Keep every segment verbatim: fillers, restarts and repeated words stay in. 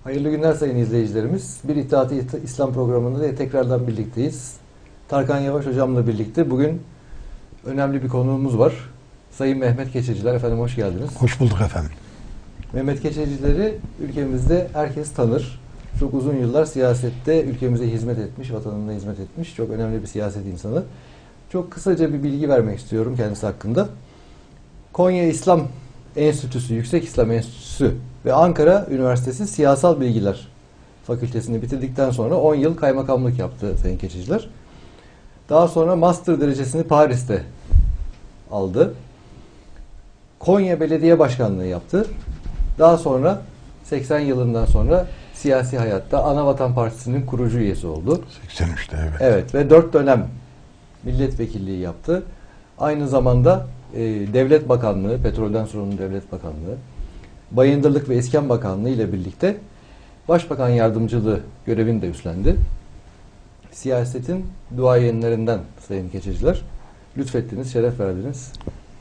Hayırlı günler sayın izleyicilerimiz. Bir İttihat-ı İslam programında da tekrardan birlikteyiz. Tarkan Yavaş hocamla birlikte bugün önemli bir konuğumuz var. Sayın Mehmet Keçeciler. Efendim hoş geldiniz. Hoş bulduk efendim. Mehmet Keçecileri ülkemizde herkes tanır. Çok uzun yıllar siyasette ülkemize hizmet etmiş, vatanına hizmet etmiş. Çok önemli bir siyaset insanı. Çok kısaca bir bilgi vermek istiyorum kendisi hakkında. Konya İslam Enstitüsü, Yüksek İslam Enstitüsü ve Ankara Üniversitesi Siyasal Bilgiler Fakültesini bitirdikten sonra on yıl kaymakamlık yaptı Sayın Keçeciler. Daha sonra master derecesini Paris'te aldı. Konya Belediye Başkanlığı yaptı. Daha sonra seksen yılından sonra siyasi hayatta Anavatan Partisi'nin kurucu üyesi oldu. seksen üçte evet. Evet ve dört dönem milletvekilliği yaptı. Aynı zamanda e, Devlet Bakanlığı, Petrolden Sorumlu Devlet Bakanlığı, Bayındırlık ve İskan Bakanlığı ile birlikte Başbakan Yardımcılığı görevini de üstlendi. Siyasetin duayenlerinden Sayın Keçeciler. Lütfettiniz, şeref verdiniz.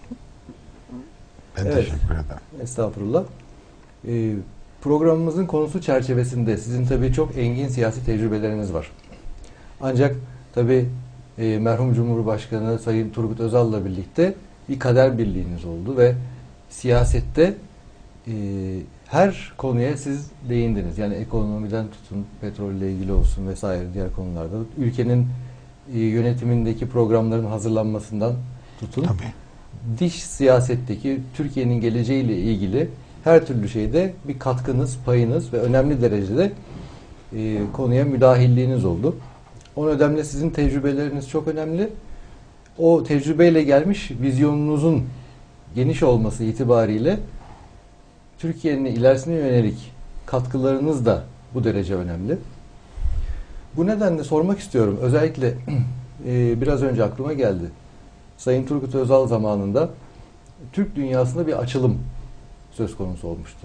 Ben evet. teşekkür ederim. Estağfurullah. Ee, programımızın konusu çerçevesinde sizin tabii çok engin siyasi tecrübeleriniz var. Ancak tabii e, merhum Cumhurbaşkanı Sayın Turgut Özal'la birlikte bir kader birliğiniz oldu ve siyasette e, her konuya siz değindiniz. Yani ekonomiden tutun, petrolle ilgili olsun vesaire diğer konularda. Ülkenin e, yönetimindeki programların hazırlanmasından tutun. Tabii. Dış siyasetteki Türkiye'nin geleceğiyle ilgili her türlü şeyde bir katkınız, payınız ve önemli derecede e, konuya müdahilliğiniz oldu. O nedenle sizin tecrübeleriniz çok önemli. O tecrübeyle gelmiş vizyonunuzun geniş olması itibariyle Türkiye'nin ilerisine yönelik katkılarınız da bu derece önemli. Bu nedenle sormak istiyorum. Özellikle e, biraz önce aklıma geldi. Sayın Turgut Özal zamanında Türk dünyasında bir açılım söz konusu olmuştu.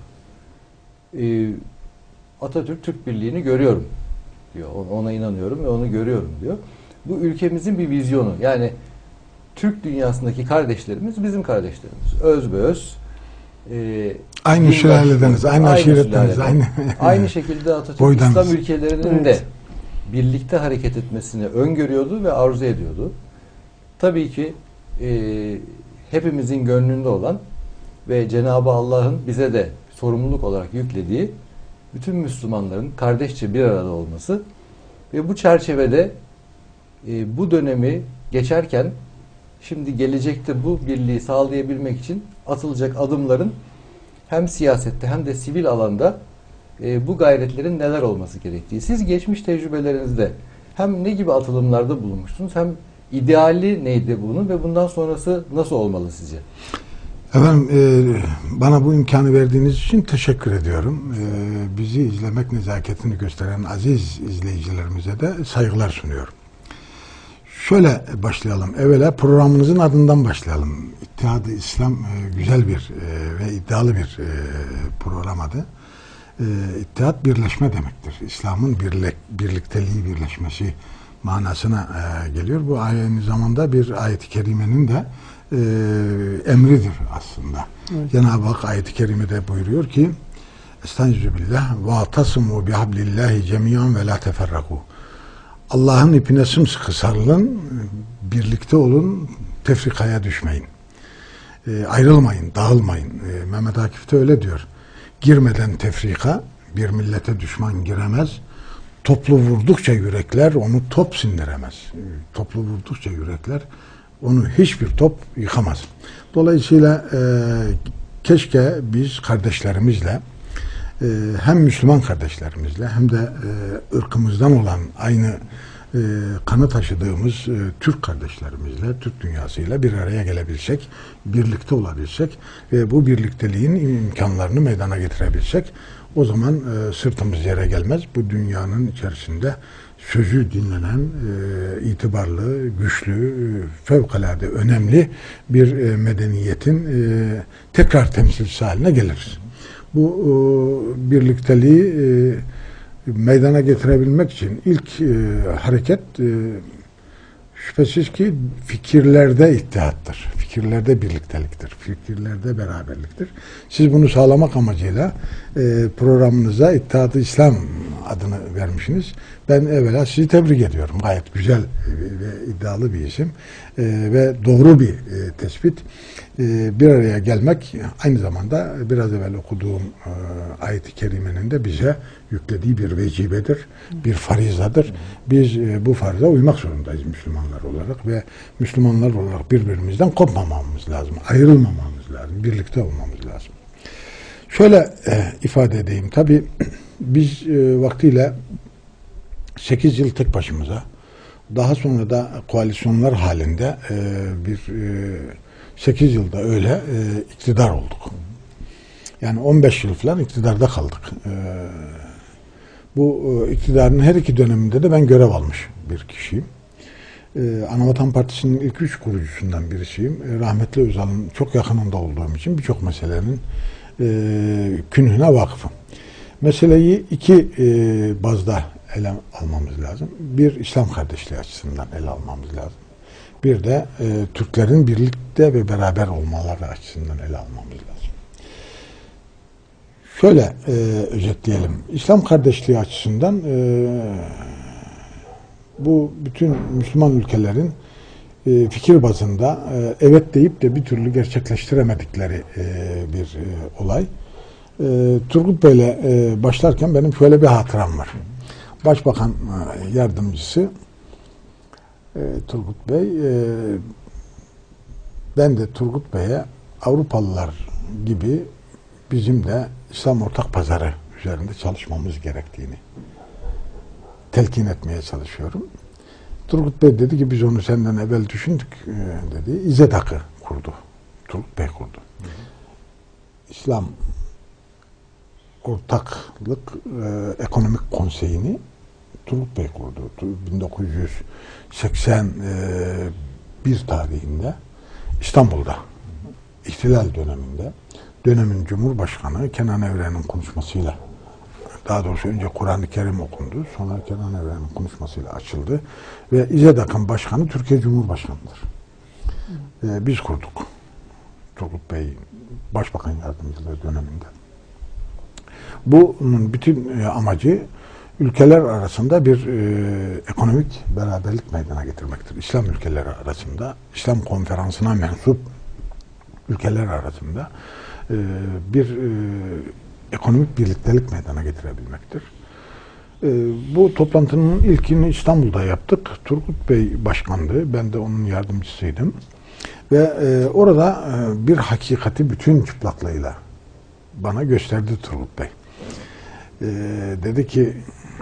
E, Atatürk Türk Birliği'ni görüyorum diyor. Ona inanıyorum ve onu görüyorum diyor. Bu ülkemizin bir vizyonu. Yani Türk dünyasındaki kardeşlerimiz bizim kardeşlerimiz. Özbeöz. E, aynı sülaledeniz, aynı aşiretteniz. Aynı, aynı şekilde Atatürk boydanız. İslam ülkelerinin de birlikte hareket etmesini öngörüyordu ve arzu ediyordu. Tabii ki e, hepimizin gönlünde olan ve Cenab-ı Allah'ın bize de sorumluluk olarak yüklediği bütün Müslümanların kardeşçe bir arada olması ve bu çerçevede e, bu dönemi geçerken şimdi gelecekte bu birliği sağlayabilmek için atılacak adımların hem siyasette hem de sivil alanda e, bu gayretlerin neler olması gerektiği. Siz geçmiş tecrübelerinizde hem ne gibi atılımlarda bulunmuştunuz hem ideali neydi bunun ve bundan sonrası nasıl olmalı sizce? Efendim e, bana bu imkanı verdiğiniz için teşekkür ediyorum. E, bizi izlemek nezaketini gösteren aziz izleyicilerimize de saygılar sunuyorum. Şöyle başlayalım. Evvela programınızın adından başlayalım. İttihat-ı İslam e, güzel bir e, ve iddialı bir e, program adı. E, İttihat birleşme demektir. İslam'ın birlik, birlikteliği, birleşmesi manasına e, geliyor. Bu aynı zamanda bir ayet-i kerimenin de e, emridir aslında. Evet. Cenab-ı Hak ayet-i kerimede buyuruyor ki Estağfirullah ve atasimu bihablillahi cemiyan ve la teferraku. Allah'ın ipine sımsıkı sarılın, birlikte olun, tefrikaya düşmeyin. E, ayrılmayın, dağılmayın. E, Mehmet Akif de öyle diyor. Girmeden tefrika, bir millete düşman giremez. Toplu vurdukça yürekler onu top sindiremez. E, toplu vurdukça yürekler onu hiçbir top yıkamaz. Dolayısıyla e, keşke biz kardeşlerimizle e, hem Müslüman kardeşlerimizle hem de e, ırkımızdan olan aynı e, kanı taşıdığımız e, Türk kardeşlerimizle, Türk dünyasıyla bir araya gelebilsek, birlikte olabilsek ve bu birlikteliğin imkanlarını meydana getirebilsek, o zaman e, sırtımız yere gelmez. Bu dünyanın içerisinde sözü dinlenen, e, itibarlı, güçlü, e, fevkalade önemli bir e, medeniyetin e, tekrar temsilcisi haline geliriz. Bu e, birlikteliği e, meydana getirebilmek için ilk e, hareket e, Şüphesiz ki fikirlerde ittihattır. Fikirlerde birlikteliktir. Fikirlerde beraberliktir. Siz bunu sağlamak amacıyla e, programınıza İttihat-ı İslam adını vermişsiniz. Ben evvela sizi tebrik ediyorum. Gayet güzel ve iddialı bir isim e, ve doğru bir e, tespit. E, bir araya gelmek aynı zamanda biraz evvel okuduğum e, ayet-i kerimenin de bize yüklediği bir vecibedir, bir farizadır. Biz e, bu farza uymak zorundayız Müslümanlar olarak ve Müslümanlar olarak birbirimizden kopmamamız lazım, ayrılmamamız lazım, birlikte olmamız lazım. Şöyle e, ifade edeyim, tabii biz e, vaktiyle sekiz yıl tek başımıza, daha sonra da koalisyonlar halinde e, bir e, sekiz yılda öyle e, iktidar olduk. Yani on beş yıl falan iktidarda kaldık. E, bu e, iktidarın her iki döneminde de ben görev almış bir kişiyim. E, Anavatan Partisi'nin ilk üç kurucusundan birisiyim. E, rahmetli Özal'ın çok yakınında olduğum için birçok meselenin e, künhüne vakıfım. Meseleyi iki e, bazda ele almamız lazım. Bir, İslam kardeşliği açısından ele almamız lazım. Bir de e, Türklerin birlikte ve beraber olmaları açısından ele almamız lazım. Şöyle e, özetleyelim. İslam kardeşliği açısından e, bu bütün Müslüman ülkelerin e, fikir bazında e, evet deyip de bir türlü gerçekleştiremedikleri e, bir e, olay. E, Turgut Bey'le e, başlarken benim şöyle bir hatıram var. Başbakan e, yardımcısı e, Turgut Bey, e, ben de Turgut Bey'e Avrupalılar gibi bizim de İslam ortak pazarı üzerinde çalışmamız gerektiğini telkin etmeye çalışıyorum. Turgut Bey dedi ki biz onu senden evvel düşündük e, dedi. İZEDAK'ı kurdu. Turgut Bey kurdu. Hı hı. İslam Ortaklık e, Ekonomik Konseyi'ni Turgut Bey kurdu. bin dokuz yüz seksen bir tarihinde İstanbul'da ihtilal döneminde dönemin Cumhurbaşkanı Kenan Evren'in konuşmasıyla, daha doğrusu önce Kur'an-ı Kerim okundu, sonra Kenan Evren'in konuşmasıyla açıldı ve İZEDAK'ın başkanı Türkiye Cumhurbaşkanı'dır. Ee, biz kurduk. Turgut Bey Başbakan Yardımcılığı döneminde. Bunun bütün e, amacı ülkeler arasında bir e, ekonomik beraberlik meydana getirmektir. İslam ülkeleri arasında, İslam konferansına mensup ülkeler arasında e, bir e, ekonomik birliktelik meydana getirebilmektir. E, bu toplantının ilkini İstanbul'da yaptık. Turgut Bey başkandı, ben de onun yardımcısıydım. Ve e, orada e, bir hakikati bütün çıplaklığıyla bana gösterdi Turgut Bey. E, dedi ki,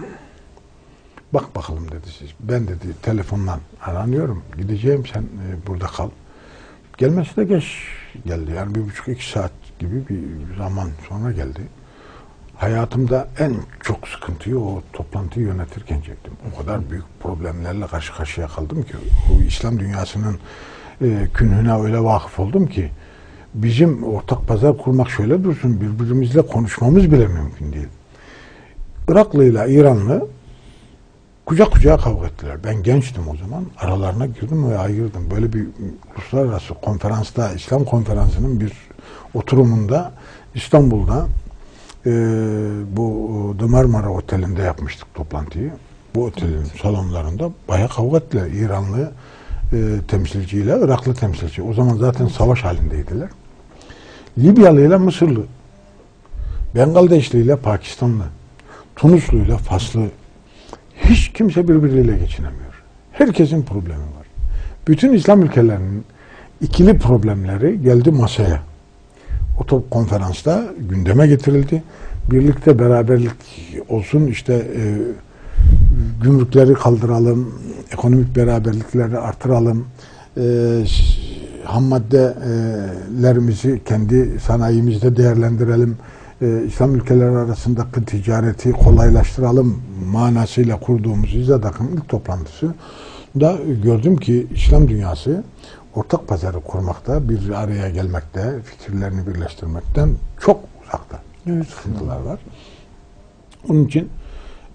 bak bakalım dedi siz. Ben dedi telefondan aranıyorum. Gideceğim, sen e, burada kal. Gelmesi de geç geldi. Yani bir buçuk iki saat gibi bir zaman sonra geldi. Hayatımda en çok sıkıntıyı o toplantıyı yönetirken çektim. O kadar büyük problemlerle karşı karşıya kaldım ki, o İslam dünyasının e, künhüne öyle vakıf oldum ki, bizim ortak pazar kurmak şöyle dursun, birbirimizle konuşmamız bile mümkün değil. Iraklı'yla İranlı kucak kucağa kavga ettiler. Ben gençtim o zaman. Aralarına girdim ve ayırdım. Böyle bir uluslararası konferansta, İslam konferansının bir oturumunda İstanbul'da e, bu The Marmara Oteli'nde yapmıştık toplantıyı. Bu otelin salonlarında bayağı kavga ettiler. İranlı e, temsilciyle Iraklı temsilci. O zaman zaten savaş halindeydiler. Libyalı ile Mısırlı, Bengaldeşli ile Pakistanlı, Tunuslu ile Faslı, hiç kimse birbiriyle geçinemiyor. Herkesin problemi var. Bütün İslam ülkelerinin ikili problemleri geldi masaya. O top konferansta gündeme getirildi. Birlikte beraberlik olsun, işte e, gümrükleri kaldıralım, ekonomik beraberlikleri artıralım, e, ham maddelerimizi kendi sanayimizde değerlendirelim, e, İslam ülkeleri arasındaki ticareti kolaylaştıralım manasıyla kurduğumuz İZEDAK'ın ilk toplantısı da gördüm ki İslam dünyası ortak pazarı kurmakta, bir araya gelmekte, fikirlerini birleştirmekten çok uzakta. Evet. Sıkıntılar var. Onun için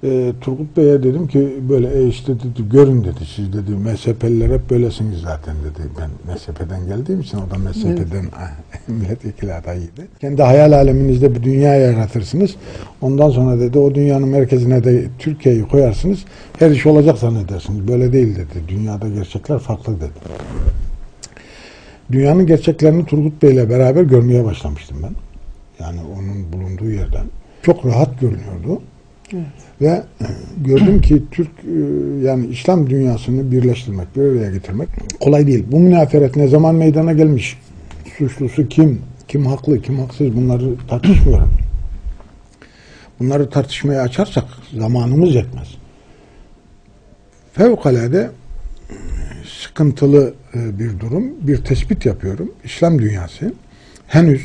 E, Turgut Bey'e dedim ki böyle e işte dedi, görün dedi, siz dedi mezhepeliler hep böylesiniz zaten dedi. Ben mezhepeden geldiğim için o da mezhepeden evet. milletvekili adayıydı. Kendi hayal aleminizde bir dünya yaratırsınız. Ondan sonra dedi o dünyanın merkezine de Türkiye'yi koyarsınız. Her iş olacak zannedersiniz. Böyle değil dedi. Dünyada gerçekler farklı dedi. Dünyanın gerçeklerini Turgut Bey'le beraber görmeye başlamıştım ben. Yani onun bulunduğu yerden. Çok rahat görünüyordu. Evet. Ve gördüm ki Türk yani İslam dünyasını birleştirmek, bir araya getirmek kolay değil. Bu münaferet ne zaman meydana gelmiş? Suçlusu kim? Kim haklı, kim haksız? Bunları tartışmıyorum. Bunları tartışmaya açarsak zamanımız yetmez. Fevkalade sıkıntılı bir durum. Bir tespit yapıyorum. İslam dünyası henüz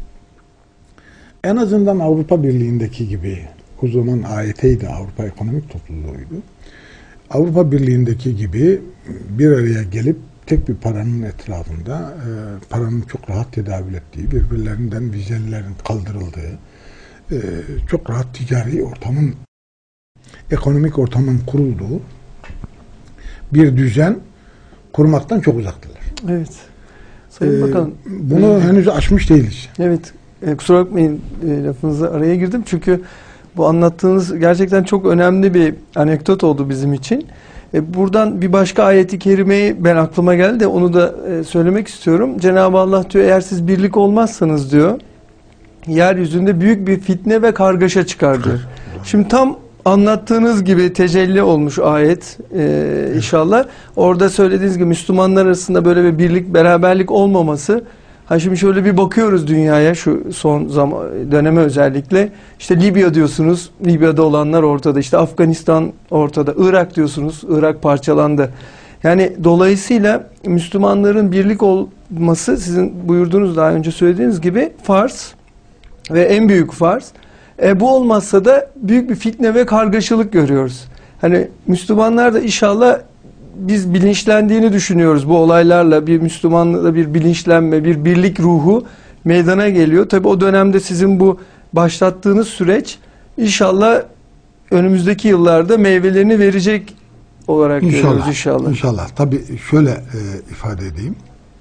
en azından Avrupa Birliği'ndeki gibi, o zaman A Y T'ydi, Avrupa Ekonomik Topluluğu'ydu. Avrupa Birliği'ndeki gibi bir araya gelip tek bir paranın etrafında e, paranın çok rahat tedavül ettiği, birbirlerinden vizelerin kaldırıldığı, e, çok rahat ticari ortamın, ekonomik ortamın kurulduğu bir düzen kurmaktan çok uzaktılar. Evet. Sayın ee, Bakan. Bunu e, henüz aşmış değiliz. Evet. E, kusura bakmayın e, lafınıza araya girdim. Çünkü bu anlattığınız gerçekten çok önemli bir anekdot oldu bizim için. E, buradan bir başka ayeti kerimeyi ben aklıma geldi de onu da e, söylemek istiyorum. Cenab-ı Allah diyor eğer siz birlik olmazsanız diyor yeryüzünde büyük bir fitne ve kargaşa çıkar diyor. Şimdi tam anlattığınız gibi tecelli olmuş ayet e, inşallah. Orada söylediğiniz gibi Müslümanlar arasında böyle bir birlik, beraberlik olmaması. Ha şimdi şöyle bir bakıyoruz dünyaya şu son zaman döneme özellikle. İşte Libya diyorsunuz. Libya'da olanlar ortada. İşte Afganistan ortada. Irak diyorsunuz. Irak parçalandı. Yani dolayısıyla Müslümanların birlik olması sizin buyurduğunuz daha önce söylediğiniz gibi farz ve en büyük farz. E, bu olmazsa da büyük bir fitne ve kargaşalık görüyoruz. Hani Müslümanlar da inşallah biz bilinçlendiğini düşünüyoruz bu olaylarla. Bir Müslümanlıkla bir bilinçlenme, bir birlik ruhu meydana geliyor. Tabii o dönemde sizin bu başlattığınız süreç inşallah önümüzdeki yıllarda meyvelerini verecek olarak İnşallah, görüyoruz inşallah. İnşallah. Tabii şöyle e, ifade edeyim.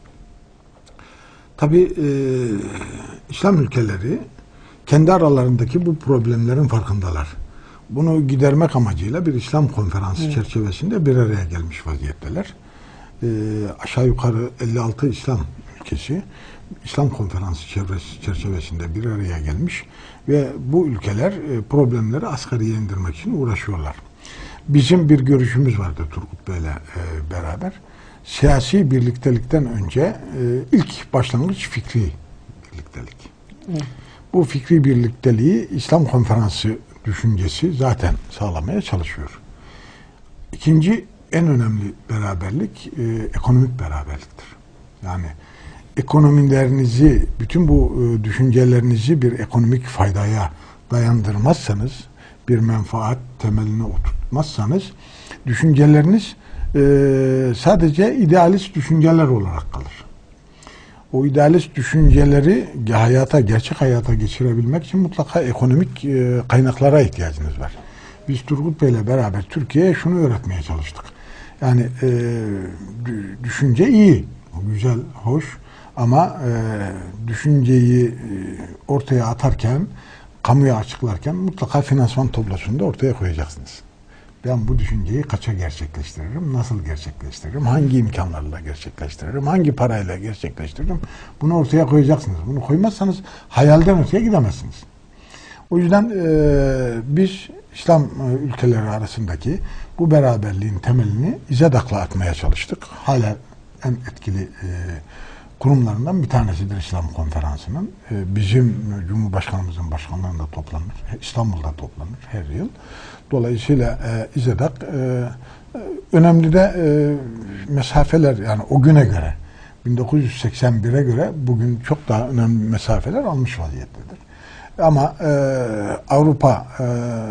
Tabii e, İslam ülkeleri kendi aralarındaki bu problemlerin farkındalar. Bunu gidermek amacıyla bir İslam konferansı evet. çerçevesinde bir araya gelmiş vaziyetteler. Ee, aşağı yukarı elli altı İslam ülkesi İslam konferansı çevresi, çerçevesinde bir araya gelmiş ve bu ülkeler e, problemleri asgariye indirmek için uğraşıyorlar. Bizim bir görüşümüz vardı Turgut Bey'le e, beraber. Siyasi birliktelikten önce e, ilk başlangıç fikri birliktelik. Evet. Bu fikri birlikteliği İslam konferansı düşüncesi zaten sağlamaya çalışıyor. İkinci en önemli beraberlik e, ekonomik beraberliktir. Yani ekonomilerinizi, bütün bu e, düşüncelerinizi bir ekonomik faydaya dayandırmazsanız, bir menfaat temeline oturtmazsanız, düşünceleriniz e, sadece idealist düşünceler olarak kalır. O idealist düşünceleri hayata, gerçek hayata geçirebilmek için mutlaka ekonomik e, kaynaklara ihtiyacınız var. Biz Turgut Bey'le beraber Türkiye'ye şunu öğretmeye çalıştık. Yani e, düşünce iyi, güzel, hoş ama e, düşünceyi e, ortaya atarken, kamuya açıklarken mutlaka finansman tablosunu ortaya koyacaksınız. Ben bu düşünceyi kaça gerçekleştiririm, nasıl gerçekleştiririm, hangi imkanlarla gerçekleştiririm, hangi parayla gerçekleştiririm, bunu ortaya koyacaksınız. Bunu koymazsanız hayalden öteye gidemezsiniz. O yüzden e, biz İslam e, ülkeleri arasındaki bu beraberliğin temelini İZEDAK'la atmaya çalıştık. Hala en etkili e, kurumlarından bir tanesidir İslam Konferansı'nın. E, bizim Cumhurbaşkanımızın başkanlığında toplanır, İstanbul'da toplanır her yıl. Dolayısıyla e, İZEDAK e, önemli de e, mesafeler, yani o güne göre bin dokuz yüz seksen bire göre bugün çok daha önemli mesafeler almış vaziyettedir. Ama e, Avrupa e,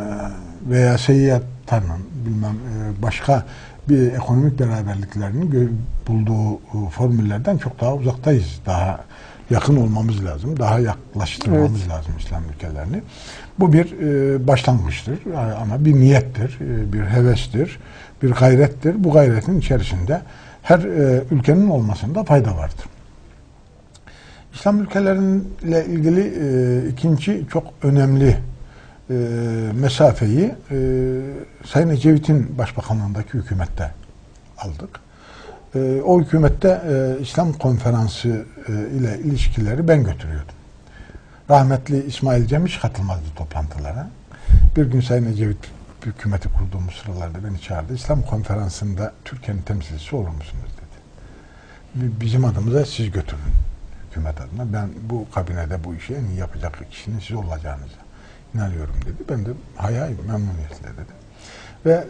veya SİAD'ın bilmem e, başka bir ekonomik beraberliklerinin bulduğu e, formüllerden çok daha uzaktayız. Daha yakın olmamız lazım. Daha yaklaştırmamız evet. lazım İslam ülkelerini. Bu bir e, başlangıçtır ama bir niyettir, e, bir hevestir, bir gayrettir. Bu gayretin içerisinde her e, ülkenin olmasında fayda vardır. İslam ülkeleriyle ilgili e, ikinci çok önemli e, mesafeyi e, Sayın Ecevit'in başbakanlığındaki hükümette aldık. E, o hükümette e, İslam Konferansı e, ile ilişkileri ben götürüyordum. Rahmetli İsmail Cem hiç katılmazdı toplantılara. Bir gün Sayın Ecevit hükümeti kurduğumuz sıralarda beni çağırdı. İslam Konferansı'nda Türkiye'nin temsilcisi olur musunuz dedi. Bizim adımıza siz götürün. Hükümet adına. Ben bu kabinede bu işi en iyi yapacak kişinin siz olacağınıza inanıyorum dedi. Ben de hay hay memnuniyetle dedim. Ve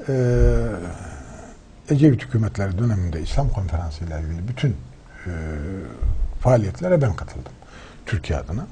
e, Ecevit hükümetleri döneminde İslam Konferansı ile ilgili bütün e, faaliyetlere ben katıldım. Türkiye adına.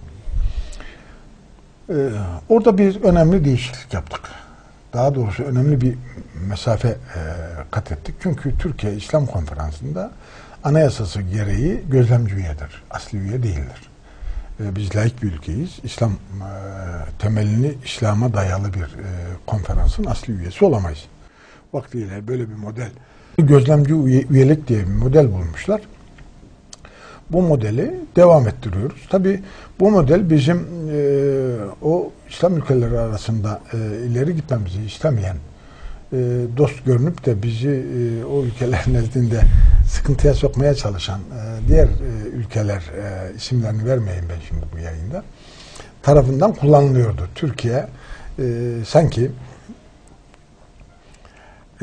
E, orada bir önemli değişiklik yaptık. Daha doğrusu önemli bir mesafe e, kat ettik. Çünkü Türkiye İslam Konferansı'nda anayasası gereği gözlemci üyedir. Asli üye değildir. E, biz laik bir ülkeyiz. İslam e, temelini İslam'a dayalı bir e, konferansın asli üyesi olamayız. Vaktiyle böyle bir model, gözlemci üye, üyelik diye bir model bulmuşlar. Bu modeli devam ettiriyoruz. Tabii bu model bizim e, o İslam ülkeleri arasında e, ileri gitmemizi istemeyen, e, dost görünüp de bizi e, o ülkeler nezdinde sıkıntıya sokmaya çalışan e, diğer e, ülkeler e, isimlerini vermeyeyim ben şimdi bu yayında tarafından kullanılıyordu. Türkiye e, sanki e,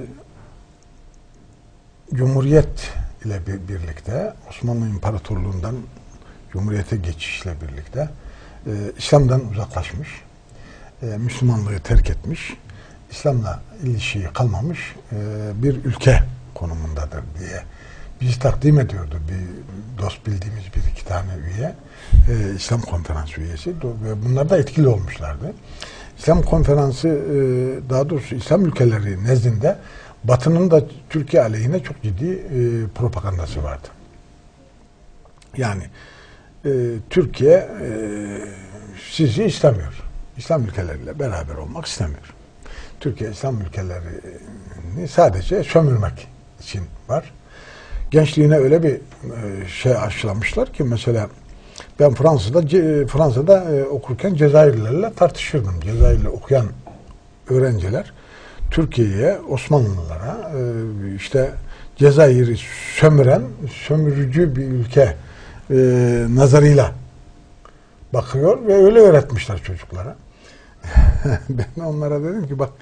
Cumhuriyet ile bir, birlikte Osmanlı İmparatorluğundan Cumhuriyete geçişle birlikte e, İslam'dan uzaklaşmış, e, Müslümanlığı terk etmiş, İslam'la ilişiği kalmamış e, bir ülke konumundadır diye bizi takdim ediyordu bir dost bildiğimiz bir iki tane üye, e, İslam Konferansı üyesi ve bunlar da etkili olmuşlardı. İslam Konferansı e, daha doğrusu İslam ülkeleri nezdinde Batı'nın da Türkiye aleyhine çok ciddi e, propagandası vardı. Yani e, Türkiye e, sizi istemiyor. İslam ülkeleriyle beraber olmak istemiyor. Türkiye İslam ülkelerini sadece sömürmek için var. Gençliğine öyle bir e, şey aşılamışlar ki mesela ben Fransa'da Fransa'da e, okurken Cezayirlilerle tartışırdım. Cezayirli okuyan öğrenciler Türkiye'ye, Osmanlılara e, işte Cezayir'i sömüren, sömürücü bir ülke e, nazarıyla bakıyor ve öyle öğretmişler çocuklara. Ben onlara dedim ki bak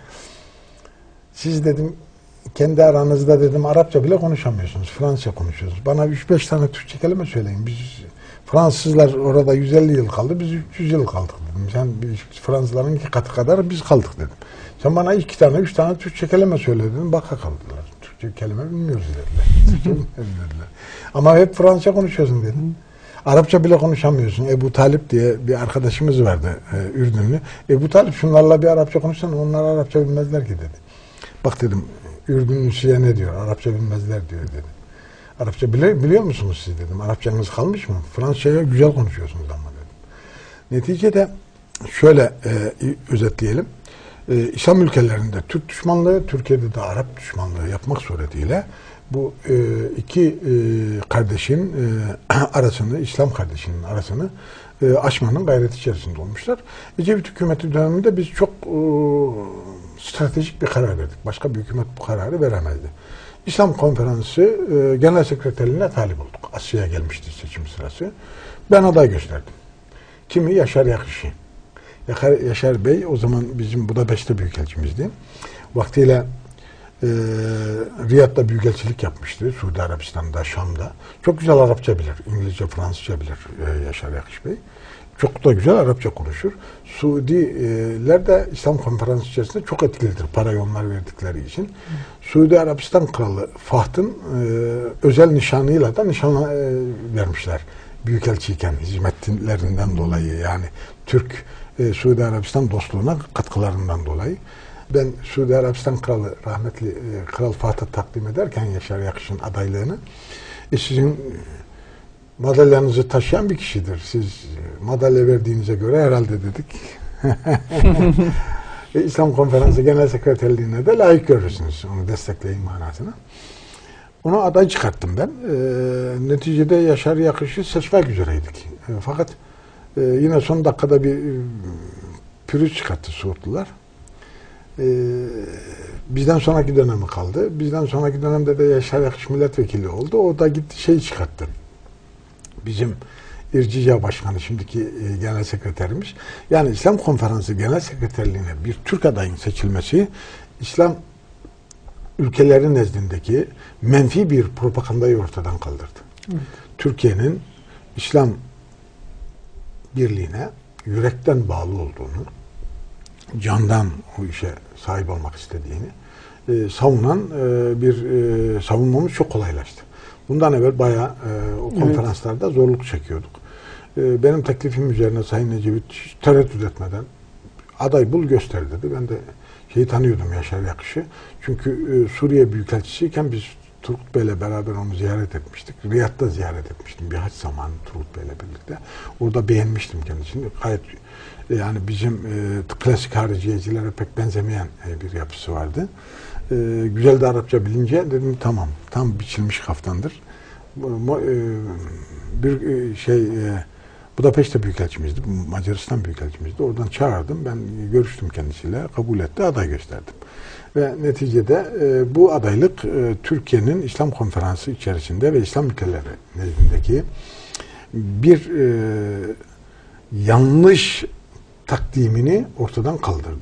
siz dedim kendi aranızda dedim Arapça bile konuşamıyorsunuz. Fransızca konuşuyorsunuz. Bana üç beş tane Türkçe kelime söyleyin. Biz Fransızlar orada yüz elli yıl kaldı. Biz üç yüz yıl kaldık dedim. Sen Fransızların iki katı kadar biz kaldık dedim. Sen bana iki tane, üç tane Türkçe kelime söyle dedim. Baka kaldılar. Türkçe kelime bilmiyoruz dediler. Türkçe bilmiyorlar. Ama hep Fransızca konuşuyorsun dedim. Arapça bile konuşamıyorsun. Ebu Talip diye bir arkadaşımız vardı e, Ürdünlü. Ebu Talip şunlarla bir Arapça konuşsan onlar Arapça bilmezler ki dedi. Bak dedim Ürdünlüsüye ne diyor? Arapça bilmezler diyor dedi. Arapça bile, biliyor musunuz siz dedim. Arapçanız kalmış mı? Fransızca'ya güzel konuşuyorsunuz ama dedim. Neticede şöyle e, özetleyelim. E, İslam ülkelerinde Türk düşmanlığı, Türkiye'de de Arap düşmanlığı yapmak suretiyle bu e, iki e, kardeşin e, arasını, İslam kardeşinin arasını e, aşmanın gayreti içerisinde olmuşlar. Ecevit hükümeti döneminde biz çok e, stratejik bir karar verdik. Başka bir hükümet bu kararı veremezdi. İslam Konferansı e, Genel Sekreterliğine talip olduk. Asya'ya gelmişti seçim sırası. Ben aday gösterdim. Kimi? Yaşar Yakışi. Yaşar Bey o zaman bizim Budapeşte büyükelçimizdi. Vaktiyle e, Riyad'da büyükelçilik yapmıştı. Suudi Arabistan'da, Şam'da. Çok güzel Arapça bilir. İngilizce, Fransızca bilir e, Yaşar Yakış Bey. Çok da güzel Arapça konuşur. Suudiler de İslam Konferansı içerisinde çok etkilidir. Parayı onlar verdikleri için. Hı. Suudi Arabistan Kralı Fahd'ın e, özel nişanıyla da nişan e, vermişler. Büyükelçiyken hizmetlerinden dolayı yani Türk e, Suudi Arabistan dostluğuna katkılarından dolayı. Ben Suudi Arabistan Kralı rahmetli e, Kral Fahd'a takdim ederken Yaşar Yakış'ın adaylığını e, sizin madalyanızı taşıyan bir kişidir. Siz madalya verdiğinize göre herhalde dedik. İslam Konferansı Genel Sekreterliğine de layık görürsünüz. Onu destekleyin manasına. Onu aday çıkarttım ben. E, neticede Yaşar Yakış'ı seçmek üzereydik. E, fakat e, yine son dakikada bir e, pürüz çıkarttı Suudlular. E, bizden sonraki dönemi kaldı. Bizden sonraki dönemde de Yaşar Yakış milletvekili oldu. O da gitti şey çıkarttı. Bizim İrcica Başkanı, şimdiki e, genel sekreterimiz. Yani İslam Konferansı Genel Sekreterliğine bir Türk adayın seçilmesi, İslam ülkelerin nezdindeki menfi bir propagandayı ortadan kaldırdı. Evet. Türkiye'nin İslam birliğine yürekten bağlı olduğunu, candan o işe sahip olmak istediğini e, savunan e, bir e, savunmamız çok kolaylaştı. Bundan evvel bayağı e, o konferanslarda evet. zorluk çekiyorduk. E, benim teklifim üzerine Sayın Ecevit hiç tereddüt etmeden aday bul göster dedi. Ben de şeyi tanıyordum, Yaşar Yakış'ı. Çünkü e, Suriye Büyükelçisiyken biz Turgut Bey'le beraber onu ziyaret etmiştik. Riyad'da ziyaret etmiştim bir haç zamanı Turgut Bey'le birlikte. Orada beğenmiştim kendisini. Gayet e, yani bizim e, klasik hariciyecilere pek benzemeyen e, bir yapısı vardı. E, güzel de Arapça bilince dedim tamam, tam biçilmiş kaftandır. E, bir e, şey e, Budapeşte Büyükelçimizdi, Macaristan Büyükelçimizdi. Oradan çağırdım, ben görüştüm kendisiyle, kabul etti, aday gösterdim. Ve neticede e, bu adaylık e, Türkiye'nin İslam Konferansı içerisinde ve İslam ülkeleri nezdindeki bir e, yanlış takdimini ortadan kaldırdı.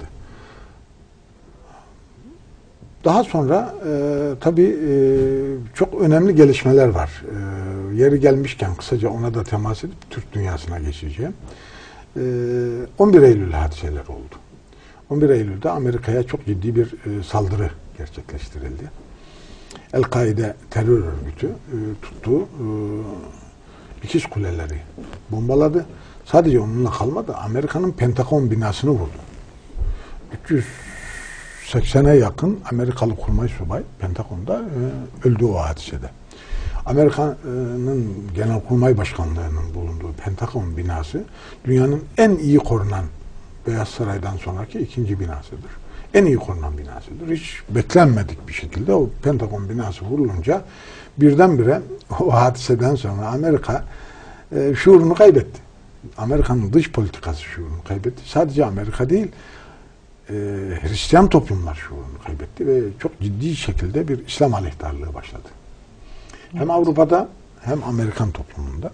Daha sonra e, tabii e, çok önemli gelişmeler var. E, yeri gelmişken kısaca ona da temas edip Türk dünyasına geçeceğim. E, on bir Eylül hadiseleri oldu. on bir Eylül'de Amerika'ya çok ciddi bir e, saldırı gerçekleştirildi. El-Kaide terör örgütü e, tuttu, e, ikiz kuleleri bombaladı. Sadece onunla kalmadı, Amerika'nın Pentagon binasını vurdu. üç yüz seksene yakın Amerikalı kurmay subay Pentagon'da e, öldü o hadisede. Amerika'nın Genelkurmay Başkanlığı'nın bulunduğu Pentagon binası dünyanın en iyi korunan Beyaz Saray'dan sonraki ikinci binasıdır. En iyi korunan binasıdır. Hiç beklenmedik bir şekilde o Pentagon binası vurulunca birdenbire o hadiseden sonra Amerika e, şuurunu kaybetti. Amerika'nın dış politikası şuurunu kaybetti. Sadece Amerika değil, e, Hristiyan toplumlar şuurunu kaybetti ve çok ciddi şekilde bir İslam aleyhtarlığı başladı. Evet. Hem Avrupa'da hem Amerikan toplumunda.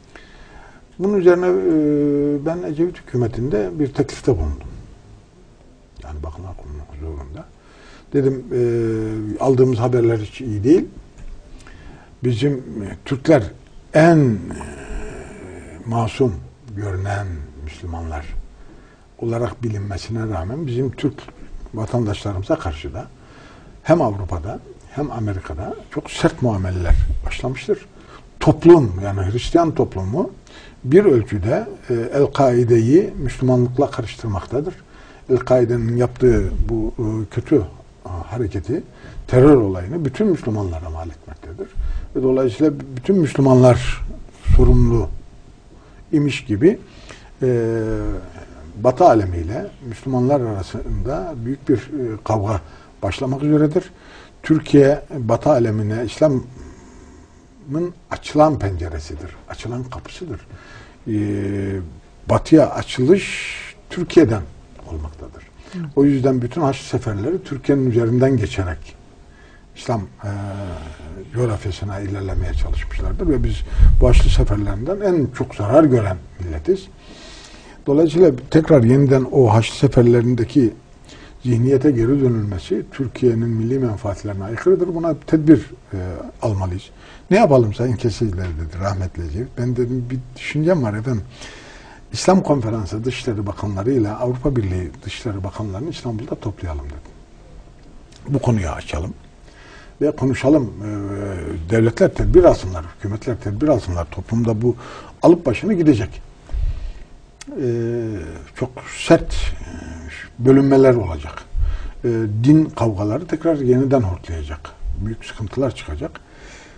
Bunun üzerine e, ben Ecevit hükümetinde bir teklifte bulundum. Yani Bakanlar Kurulu huzurunda. Dedim e, aldığımız haberler hiç iyi değil. Bizim e, Türkler en e, masum görünen Müslümanlar olarak bilinmesine rağmen bizim Türk vatandaşlarımıza karşı da hem Avrupa'da hem Amerika'da çok sert muameleler başlamıştır. Toplum, yani Hristiyan toplumu bir ölçüde e, El-Kaide'yi Müslümanlıkla karıştırmaktadır. El-Kaide'nin yaptığı bu e, kötü e, hareketi, terör olayını bütün Müslümanlara mal etmektedir. Ve dolayısıyla bütün Müslümanlar sorumlu imiş gibi e, Batı alemiyle Müslümanlar arasında büyük bir e, kavga başlamak üzeredir. Türkiye, Batı alemine İslam'ın açılan penceresidir, açılan kapısıdır. Ee, batıya açılış Türkiye'den olmaktadır. Hı. O yüzden bütün Haçlı seferleri Türkiye'nin üzerinden geçerek İslam e, coğrafyasına ilerlemeye çalışmışlardır ve biz bu Haçlı seferlerinden en çok zarar gören milletiz. Dolayısıyla tekrar yeniden o Haçlı seferlerindeki zihniyete geri dönülmesi Türkiye'nin milli menfaatlerine aykırıdır. Buna tedbir e, almalıyız. Ne yapalım Sayın Kesiciler dedi rahmetli Ecevit. Ben dedim bir düşüncem var efendim. İslam Konferansı Dışişleri Bakanları ile Avrupa Birliği Dışişleri Bakanlarını İstanbul'da toplayalım dedim. Bu konuyu açalım ve konuşalım. E, devletler tedbir alsınlar, hükümetler tedbir alsınlar. Toplumda bu alıp başını gidecek. E, çok sert bölünmeler olacak. E, din kavgaları tekrar yeniden hortlayacak. Büyük sıkıntılar çıkacak.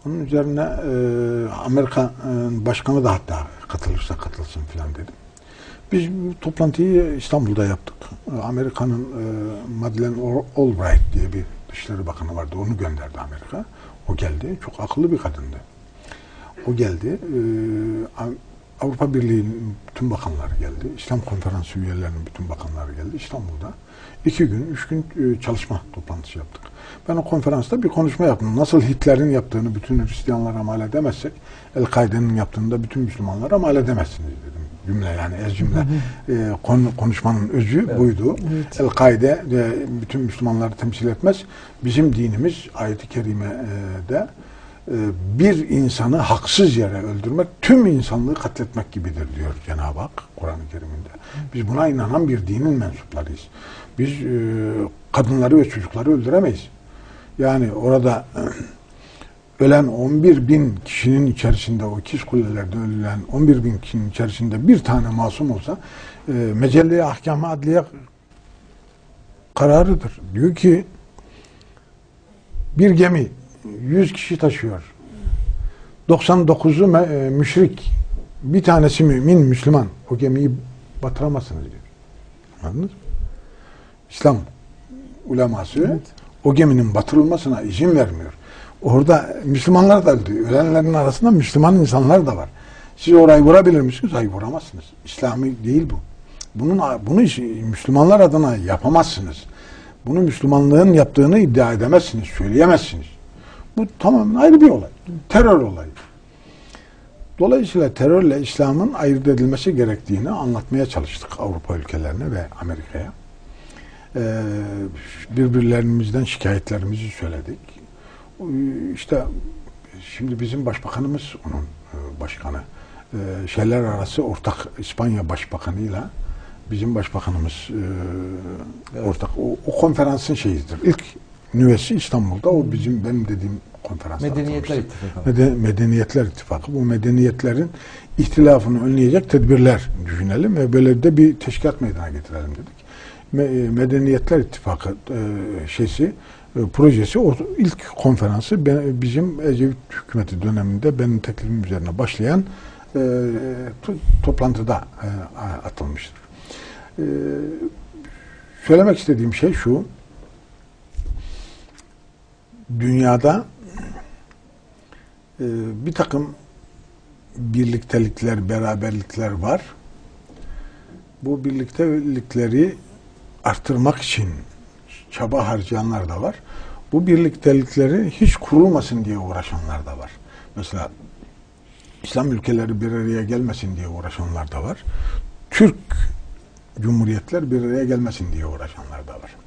Onun üzerine e, Amerika e, başkanı da hatta katılırsa katılsın filan dedim. Biz bu toplantıyı İstanbul'da yaptık. Amerika'nın e, Madeleine Albright diye bir Dışişleri Bakanı vardı. Onu gönderdi Amerika. O geldi. Çok akıllı bir kadındı. O geldi. E, Avrupa Birliği'nin bütün bakanları geldi. İslam Konferansı üyelerinin bütün bakanları geldi İstanbul'da. İki gün, üç gün e, çalışma toplantısı yaptık. Ben o konferansta bir konuşma yaptım. Nasıl Hitler'in yaptığını bütün Hristiyanlara mal edemezsek, El-Kaide'nin yaptığını da bütün Müslümanlara mal edemezsiniz dedim. Cümle yani ez cümle. e, konu, konuşmanın özü evet. buydu. Evet. El-Kaide de bütün Müslümanları temsil etmez. Bizim dinimiz ayet-i kerimede e, bir insanı haksız yere öldürmek tüm insanlığı katletmek gibidir diyor Cenab-ı Hak Kur'an-ı Kerim'inde. Biz buna inanan bir dinin mensuplarıyız. Biz e, kadınları ve çocukları öldüremeyiz. Yani orada e, ölen on bir bin kişinin içerisinde, o ikiz kulelerde ölen on bir bin kişinin içerisinde bir tane masum olsa e, Mecelle-i Ahkam-ı Adliye kararıdır. Diyor ki bir gemi yüz kişi taşıyor. doksan dokuzu me, e, müşrik. Bir tanesi mümin, Müslüman. O gemiyi batıramazsınız diyor. Anladınız mı? İslam uleması evet. o geminin batırılmasına izin vermiyor. Orada Müslümanlar da öldü. Ölenlerin arasında Müslüman insanlar da var. Siz orayı vurabilir misiniz? Hayır, vuramazsınız. İslami değil bu. Bunun bunu Müslümanlar adına yapamazsınız. Bunu Müslümanlığın yaptığını iddia edemezsiniz, söyleyemezsiniz. Bu tamamen ayrı bir olay. Terör olayı. Dolayısıyla terörle İslam'ın ayırt edilmesi gerektiğini anlatmaya çalıştık Avrupa ülkelerine ve Amerika'ya. Ee, birbirlerimizden şikayetlerimizi söyledik. İşte şimdi bizim başbakanımız, onun başkanı, e, şeyler arası ortak İspanya başbakanıyla bizim başbakanımız e, evet. ortak. O, o konferansın şeyidir. İlk nüvesi İstanbul'da. O bizim benim dediğim konferans. Medeniyetler İttifakı. Meden, Medeniyetler İttifakı. Bu medeniyetlerin ihtilafını önleyecek tedbirler düşünelim ve böyle de bir teşkilat meydana getirelim dedik. Medeniyetler İttifakı e, şeysi e, projesi o ilk konferansı ben, bizim Ecevit hükümeti döneminde benim teklifim üzerine başlayan e, to, toplantıda e, atılmıştır. E, söylemek istediğim şey şu: dünyada e, bir takım birliktelikler, beraberlikler var. Bu birliktelikleri arttırmak için çaba harcayanlar da var. Bu birliktelikleri hiç kurulmasın diye uğraşanlar da var. Mesela İslam ülkeleri bir araya gelmesin diye uğraşanlar da var. Türk cumhuriyetler bir araya gelmesin diye uğraşanlar da var.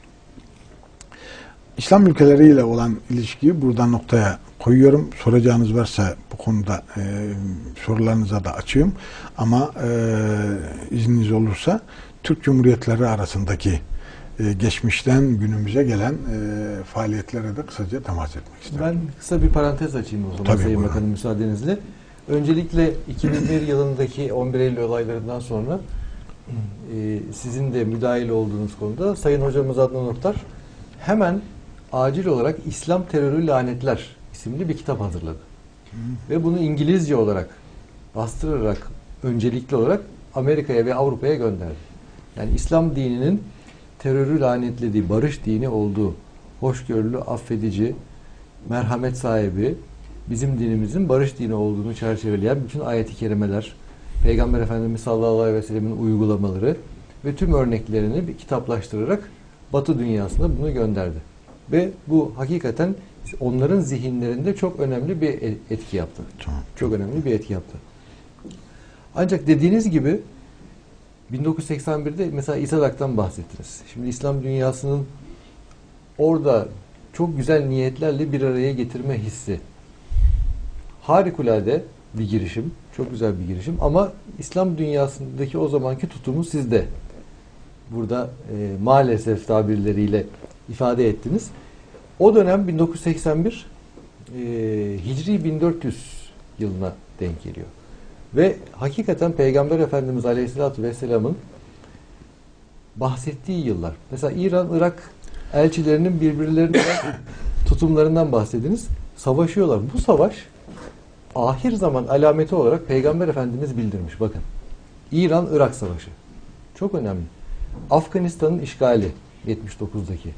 İslam ülkeleriyle olan ilişkiyi buradan noktaya koyuyorum. Soracağınız varsa bu konuda e, sorularınıza da açığım. Ama e, izniniz olursa Türk Cumhuriyetleri arasındaki e, geçmişten günümüze gelen e, faaliyetlere de kısaca temas etmek isterim. Ben kısa bir parantez açayım o zaman. Tabii, Sayın buyurun. Bakanım, müsaadenizle. Öncelikle iki bin bir yılındaki on bir Eylül olaylarından sonra e, sizin de müdahil olduğunuz konuda Sayın Hocamız Adnan Oktar hemen acil olarak İslam Terörü Lanetler isimli bir kitap hazırladı. Hı. Ve bunu İngilizce olarak bastırarak öncelikli olarak Amerika'ya ve Avrupa'ya gönderdi. Yani İslam dininin terörü lanetlediği, barış dini olduğu, hoşgörülü, affedici, merhamet sahibi, bizim dinimizin barış dini olduğunu çerçeveleyen bütün ayet-i kerimeler, Peygamber Efendimiz sallallahu aleyhi ve sellemin uygulamaları ve tüm örneklerini bir kitaplaştırarak Batı dünyasına bunu gönderdi. Ve bu hakikaten onların zihinlerinde çok önemli bir etki yaptı. Çok, çok önemli bir etki yaptı. Ancak dediğiniz gibi bin dokuz yüz seksen birde mesela İSADAK'tan bahsettiniz. Şimdi İslam dünyasının orada çok güzel niyetlerle bir araya getirme hissi. Harikulade bir girişim. Çok güzel bir girişim. Ama İslam dünyasındaki o zamanki tutumu sizde. Burada e, maalesef tabirleriyle ifade ettiniz. O dönem bin dokuz yüz seksen bir e, Hicri bin dört yüz yılına denk geliyor. Ve hakikaten Peygamber Efendimiz Aleyhisselatü Vesselam'ın bahsettiği yıllar. Mesela İran, Irak elçilerinin birbirlerine tutumlarından bahsediniz. savaşıyorlar. Bu savaş ahir zaman alameti olarak Peygamber Efendimiz bildirmiş. Bakın. İran-Irak Savaşı. Çok önemli. Afganistan'ın işgali yetmiş dokuzdaki.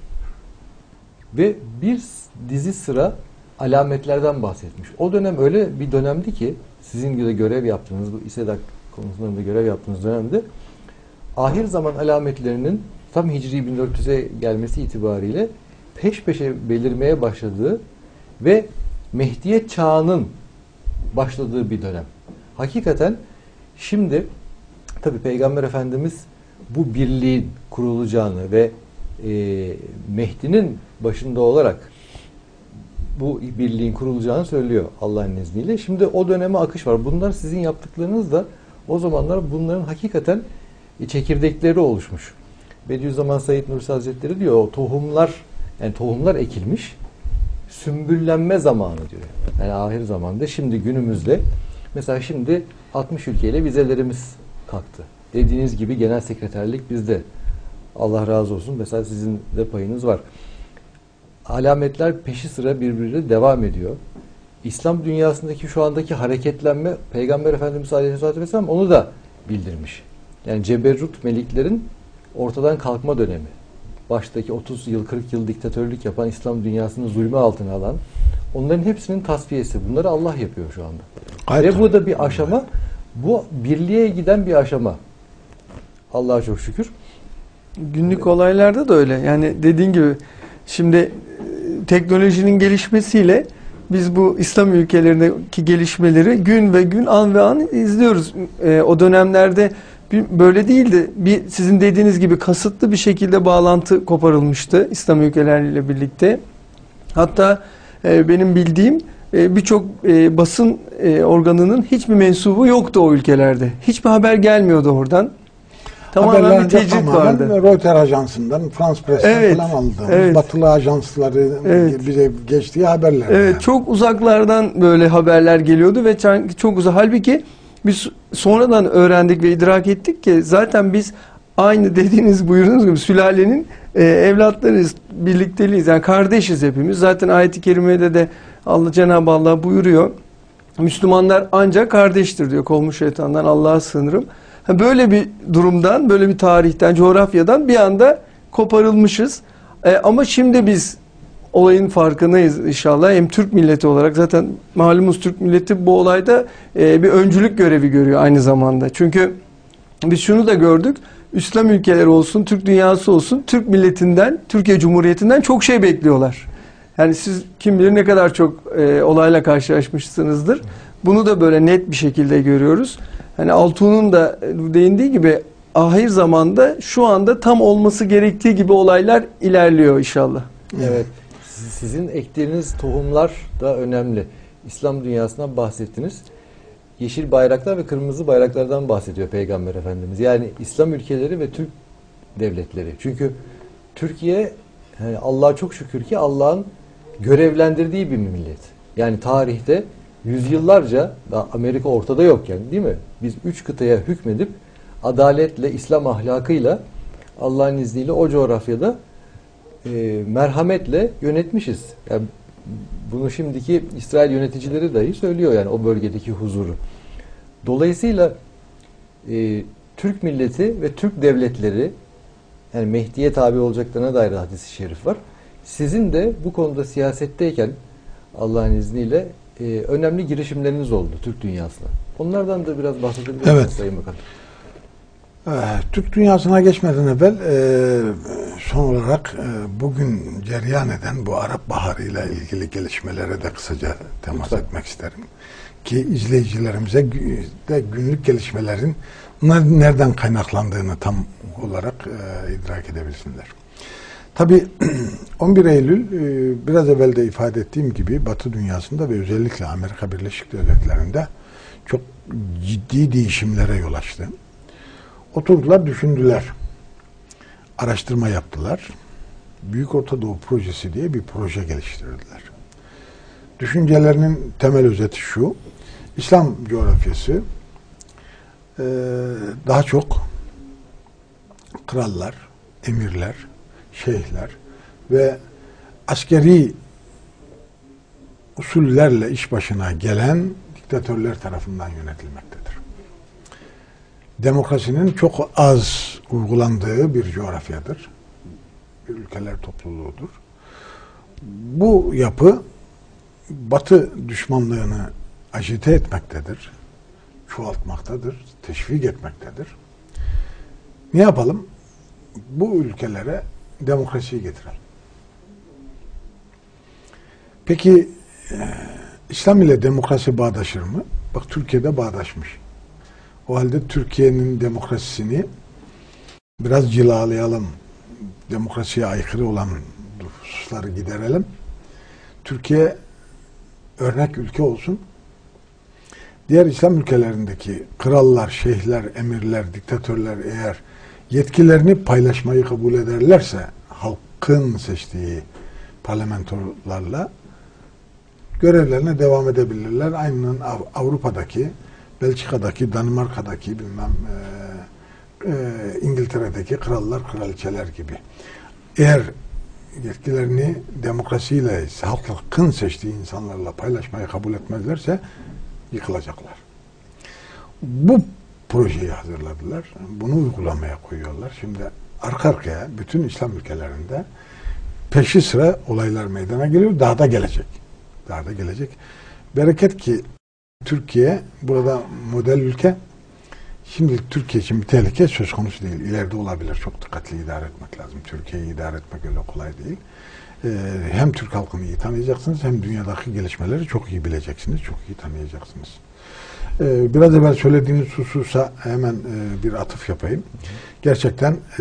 Ve bir dizi sıra alametlerden bahsetmiş. O dönem öyle bir dönemdi ki sizin de görev yaptığınız, bu İSEDAK konusunda görev yaptığınız dönemde ahir zaman alametlerinin tam Hicri bin dört yüze gelmesi itibariyle peş peşe belirmeye başladığı ve Mehdiyet çağının başladığı bir dönem. Hakikaten şimdi tabii Peygamber Efendimiz bu birliğin kurulacağını ve e, Mehdi'nin başında olarak bu birliğin kurulacağını söylüyor Allah'ın izniyle. Şimdi o döneme akış var. Bunlar sizin yaptıklarınız da o zamanlar bunların hakikaten çekirdekleri oluşmuş. Bediüzzaman Said Nursi Hazretleri diyor o tohumlar yani tohumlar ekilmiş sümbüllenme zamanı diyor. Yani ahir zamanda şimdi günümüzde mesela şimdi altmış ülkeyle vizelerimiz kalktı. Dediğiniz gibi genel sekreterlik bizde. Allah razı olsun. Mesela sizin de payınız var. Alametler peşi sıra birbiriyle devam ediyor. İslam dünyasındaki şu andaki hareketlenme Peygamber Efendimiz Aleyhisselatü Vesselam onu da bildirmiş. Yani ceberrut meliklerin ortadan kalkma dönemi. Baştaki otuz yıl kırk yıl diktatörlük yapan İslam dünyasını zulme altına alan onların hepsinin tasfiyesi. Bunları Allah yapıyor şu anda. Aynen. Ve bu da bir aşama. Bu birliğe giden bir aşama. Allah'a çok şükür. Günlük olaylarda da öyle. Yani dediğin gibi şimdi teknolojinin gelişmesiyle biz bu İslam ülkelerindeki gelişmeleri gün ve gün an ve an izliyoruz. E, o dönemlerde böyle değildi. Bir, sizin dediğiniz gibi kasıtlı bir şekilde bağlantı koparılmıştı İslam ülkeleriyle birlikte. Hatta e, benim bildiğim e, birçok e, basın e, organının hiçbir mensubu yoktu o ülkelerde. Hiçbir haber gelmiyordu oradan. Tamamen bir tecrit vardı. Reuters ajansından, France Press'ten evet, falan aldı. Evet. Batılı ajansları evet. bize geçtiği haberler. Evet, yani. Çok uzaklardan böyle haberler geliyordu ve çok uzak. Halbuki biz sonradan öğrendik ve idrak ettik ki zaten biz aynı dediğiniz buyurduğunuz gibi sülalenin e, evlatlarıyız, birlikteliyiz. Yani kardeşiz hepimiz. Zaten ayet-i kerimede de Allah Cenab-ı Allah buyuruyor. Müslümanlar ancak kardeştir diyor. Kovmuş şeytandan Allah'a sığınırım. Böyle bir durumdan, böyle bir tarihten, coğrafyadan bir anda koparılmışız. E, ama şimdi biz olayın farkındayız inşallah. Hem Türk milleti olarak zaten malumuz Türk milleti bu olayda e, bir öncülük görevi görüyor aynı zamanda. Çünkü biz şunu da gördük. İslam ülkeleri olsun, Türk dünyası olsun, Türk milletinden, Türkiye Cumhuriyeti'nden çok şey bekliyorlar. Yani siz kim bilir ne kadar çok e, olayla karşılaşmışsınızdır. Bunu da böyle net bir şekilde görüyoruz. Hani Altuğ'un da değindiği gibi ahir zamanda şu anda tam olması gerektiği gibi olaylar ilerliyor inşallah. Evet. Sizin ektiğiniz tohumlar da önemli. İslam dünyasından bahsettiniz. Yeşil bayraklar ve kırmızı bayraklardan bahsediyor Peygamber Efendimiz. Yani İslam ülkeleri ve Türk devletleri. Çünkü Türkiye yani Allah'a çok şükür ki Allah'ın görevlendirdiği bir millet. Yani tarihte yüzyıllarca daha Amerika ortada yokken değil mi? Biz üç kıtaya hükmedip adaletle, İslam ahlakıyla Allah'ın izniyle o coğrafyada e, merhametle yönetmişiz. Yani bunu şimdiki İsrail yöneticileri dahi söylüyor yani o bölgedeki huzuru. Dolayısıyla e, Türk milleti ve Türk devletleri yani Mehdi'ye tabi olacaklarına dair hadis-i şerif var. Sizin de bu konuda siyasetteyken Allah'ın izniyle e, önemli girişimleriniz oldu Türk dünyasına. Onlardan da biraz bahsedebilir misiniz evet. Sayın Bakan? Türk dünyasına geçmeden evvel e, son olarak e, bugün cereyan eden bu Arap Baharı ile ilgili gelişmelere de kısaca temas Lütfen. etmek isterim. Ki izleyicilerimize de günlük gelişmelerin nereden kaynaklandığını tam olarak e, idrak edebilsinler. Tabii on bir Eylül e, biraz evvel de ifade ettiğim gibi Batı dünyasında ve özellikle Amerika Birleşik Devletleri'nde çok ciddi değişimlere yol açtı. Oturdular, düşündüler. Araştırma yaptılar. Büyük Orta Doğu Projesi diye bir proje geliştirdiler. Düşüncelerinin temel özeti şu. İslam coğrafyası e, daha çok krallar, emirler, şeyhler ve askeri usullerle iş başına gelen diktatörler tarafından yönetilmektedir. Demokrasinin çok az uygulandığı bir coğrafyadır. Bir ülkeler topluluğudur. Bu yapı Batı düşmanlığını agite etmektedir, çoğaltmaktadır, teşvik etmektedir. Ne yapalım? Bu ülkelere demokrasiyi getirelim. Peki e, İslam ile demokrasi bağdaşır mı? Bak Türkiye'de bağdaşmış. O halde Türkiye'nin demokrasisini biraz cilalayalım. Demokrasiye aykırı olan hususları giderelim. Türkiye örnek ülke olsun. Diğer İslam ülkelerindeki krallar, şeyhler, emirler, diktatörler eğer yetkilerini paylaşmayı kabul ederlerse halkın seçtiği parlamentolarla görevlerine devam edebilirler. Aynen Avrupa'daki, Belçika'daki, Danimarka'daki, bilmem e, e, İngiltere'deki krallar, kraliçeler gibi. Eğer yetkilerini demokrasiyle, halkın seçtiği insanlarla paylaşmayı kabul etmezlerse yıkılacaklar. Bu projeyi hazırladılar. Bunu uygulamaya koyuyorlar. Şimdi arka arkaya bütün İslam ülkelerinde peşi sıra olaylar meydana geliyor. Daha da gelecek. Daha da gelecek. Bereket ki Türkiye burada model ülke. Şimdi Türkiye için bir tehlike söz konusu değil. İleride olabilir. Çok dikkatli idare etmek lazım. Türkiye'yi idare etmek öyle kolay değil. Ee, hem Türk halkını iyi tanıyacaksınız hem dünyadaki gelişmeleri çok iyi bileceksiniz. Çok iyi tanıyacaksınız. Ee, biraz evvel söylediğiniz hususa hemen e, bir atıf yapayım. Gerçekten e,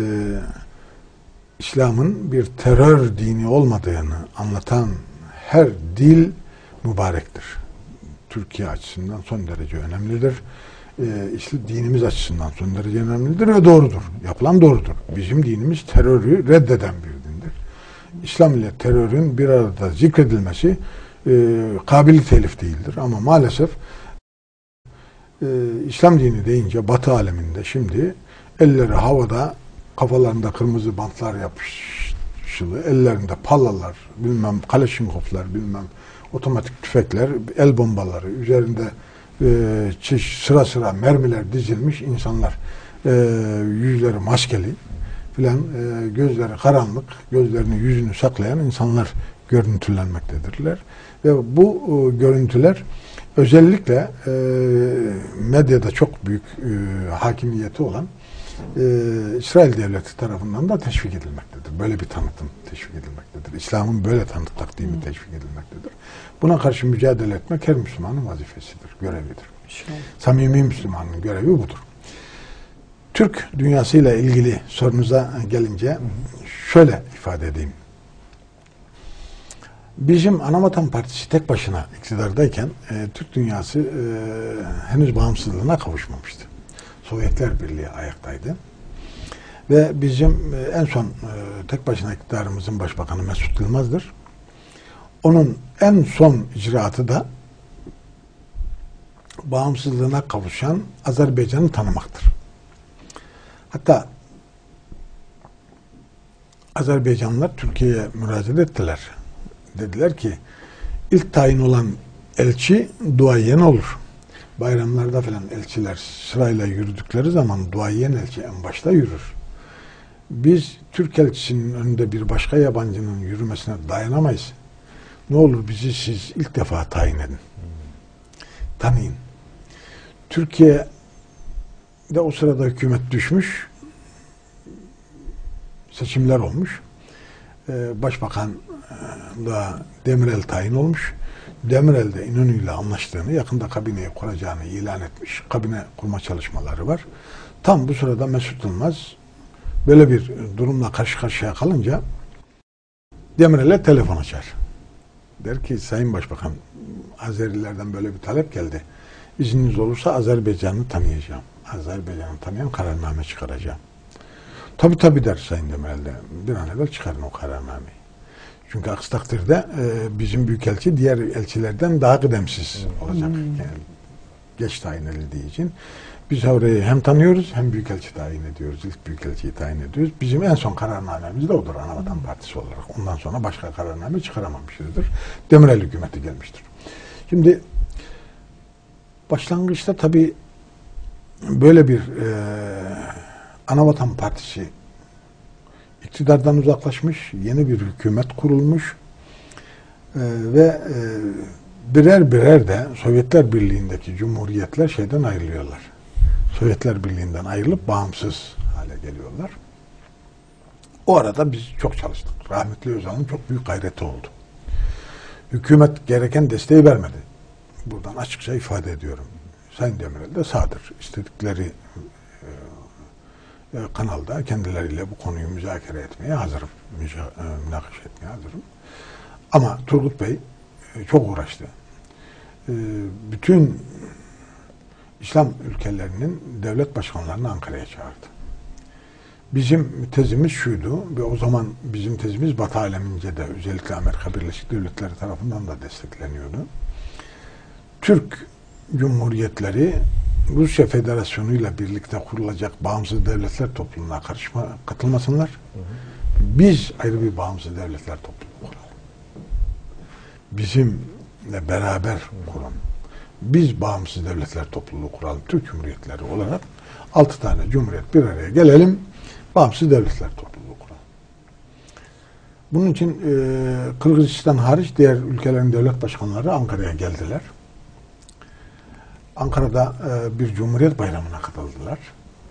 İslam'ın bir terör dini olmadığını anlatan her dil mübarektir. Türkiye açısından son derece önemlidir. Ee, İslam dinimiz açısından son derece önemlidir ve doğrudur. Yapılan doğrudur. Bizim dinimiz terörü reddeden bir dindir. İslam ile terörün bir arada zikredilmesi e, kabili telif değildir. Ama maalesef e, İslam dini deyince Batı aleminde şimdi elleri havada, kafalarında kırmızı bantlar yapışılı, ellerinde pallalar, bilmem Kaleşinkovlar, bilmem otomatik tüfekler, el bombaları, üzerinde e, sıra sıra mermiler dizilmiş insanlar, e, yüzleri maskeli filan, e, gözleri karanlık, gözlerini yüzünü saklayan insanlar görüntülenmektedirler. Ve bu e, görüntüler özellikle e, medyada çok büyük e, hakimiyeti olan e, İsrail devleti tarafından da teşvik edilmektedir. Böyle bir tanıtım teşvik edilmektedir. İslam'ın böyle tanıt takdimi teşvik edilmektedir. Buna karşı mücadele etmek her Müslümanın vazifesidir, görevidir. İnşallah. Samimi Müslümanın görevi budur. Türk dünyasıyla ilgili sorunuza gelince şöyle ifade edeyim. Bizim Anavatan Partisi tek başına iktidardayken e, Türk dünyası e, henüz bağımsızlığına kavuşmamıştı. Sovyetler Birliği ayaktaydı. Ve bizim e, en son e, tek başına iktidarımızın başbakanı Mesut Yılmaz'dır. Onun en son icraatı da bağımsızlığına kavuşan Azerbaycan'ı tanımaktır. Hatta Azerbaycanlılar Türkiye'ye müracaat ettiler. Dediler ki ilk tayin olan elçi duayen olur. Bayramlarda falan elçiler sırayla yürüdükleri zaman duayen elçi en başta yürür. Biz Türk elçisinin önünde bir başka yabancının yürümesine dayanamayız. Ne olur bizi siz ilk defa tayin edin. Tanıyın. Türkiye'de o sırada hükümet düşmüş. Seçimler olmuş. Başbakan da Demirel tayin olmuş. Demirel de İnönü ile anlaştığını, yakında kabineyi kuracağını ilan etmiş. Kabine kurma çalışmaları var. Tam bu sırada Mesut Yılmaz böyle bir durumla karşı karşıya kalınca Demirel'e telefon açar. Der ki Sayın Başbakan, Azerilerden böyle bir talep geldi. İzniniz olursa Azerbaycan'ı tanıyacağım. Azerbaycan'ı tanıyan kararname çıkaracağım. Tabii tabii der Sayın Demirel de. Bir an evvel çıkarın o kararnameyi. Çünkü aksi takdirde e, bizim büyükelçi diğer elçilerden daha kıdemsiz olacak. Hmm. Yani geç tayin edildiği için. Biz orayı hem tanıyoruz hem büyükelçi tayin ediyoruz. İlk büyükelçiyi tayin ediyoruz. Bizim en son kararnamemiz de odur Anavatan Partisi olarak. Ondan sonra başka kararname çıkaramamışızdır. Demirel hükümeti gelmiştir. Şimdi başlangıçta tabii böyle bir e, Anavatan Partisi iktidardan uzaklaşmış, yeni bir hükümet kurulmuş e, ve e, birer birer de Sovyetler Birliği'ndeki cumhuriyetler şeyden ayrılıyorlar. Sovyetler Birliği'nden ayrılıp bağımsız hale geliyorlar. O arada biz çok çalıştık. Rahmetli Özal'ın çok büyük gayreti oldu. Hükümet gereken desteği vermedi. Buradan açıkça ifade ediyorum. Sayın Demirel de sağdır. İstedikleri e, kanalda kendileriyle bu konuyu müzakere etmeye hazırım. Müca, e, münakaşa etmeye hazırım. Ama Turgut Bey e, çok uğraştı. E, bütün İslam ülkelerinin devlet başkanlarını Ankara'ya çağırdı. Bizim tezimiz şuydu ve o zaman bizim tezimiz Batı alemince de özellikle Amerika Birleşik Devletleri tarafından da destekleniyordu. Türk Cumhuriyetleri Rusya Federasyonu ile birlikte kurulacak bağımsız devletler topluluğuna karışma, katılmasınlar. Hı hı. Biz ayrı bir bağımsız devletler topluluğu kuralım. Bizimle beraber kuralım. Biz bağımsız devletler topluluğu kuralım. Türk Cumhuriyetleri olarak altı tane cumhuriyet bir araya gelelim. Bağımsız devletler topluluğu kuralım. Bunun için e, Kırgızistan hariç diğer ülkelerin devlet başkanları Ankara'ya geldiler. Ankara'da e, bir Cumhuriyet Bayramı'na katıldılar.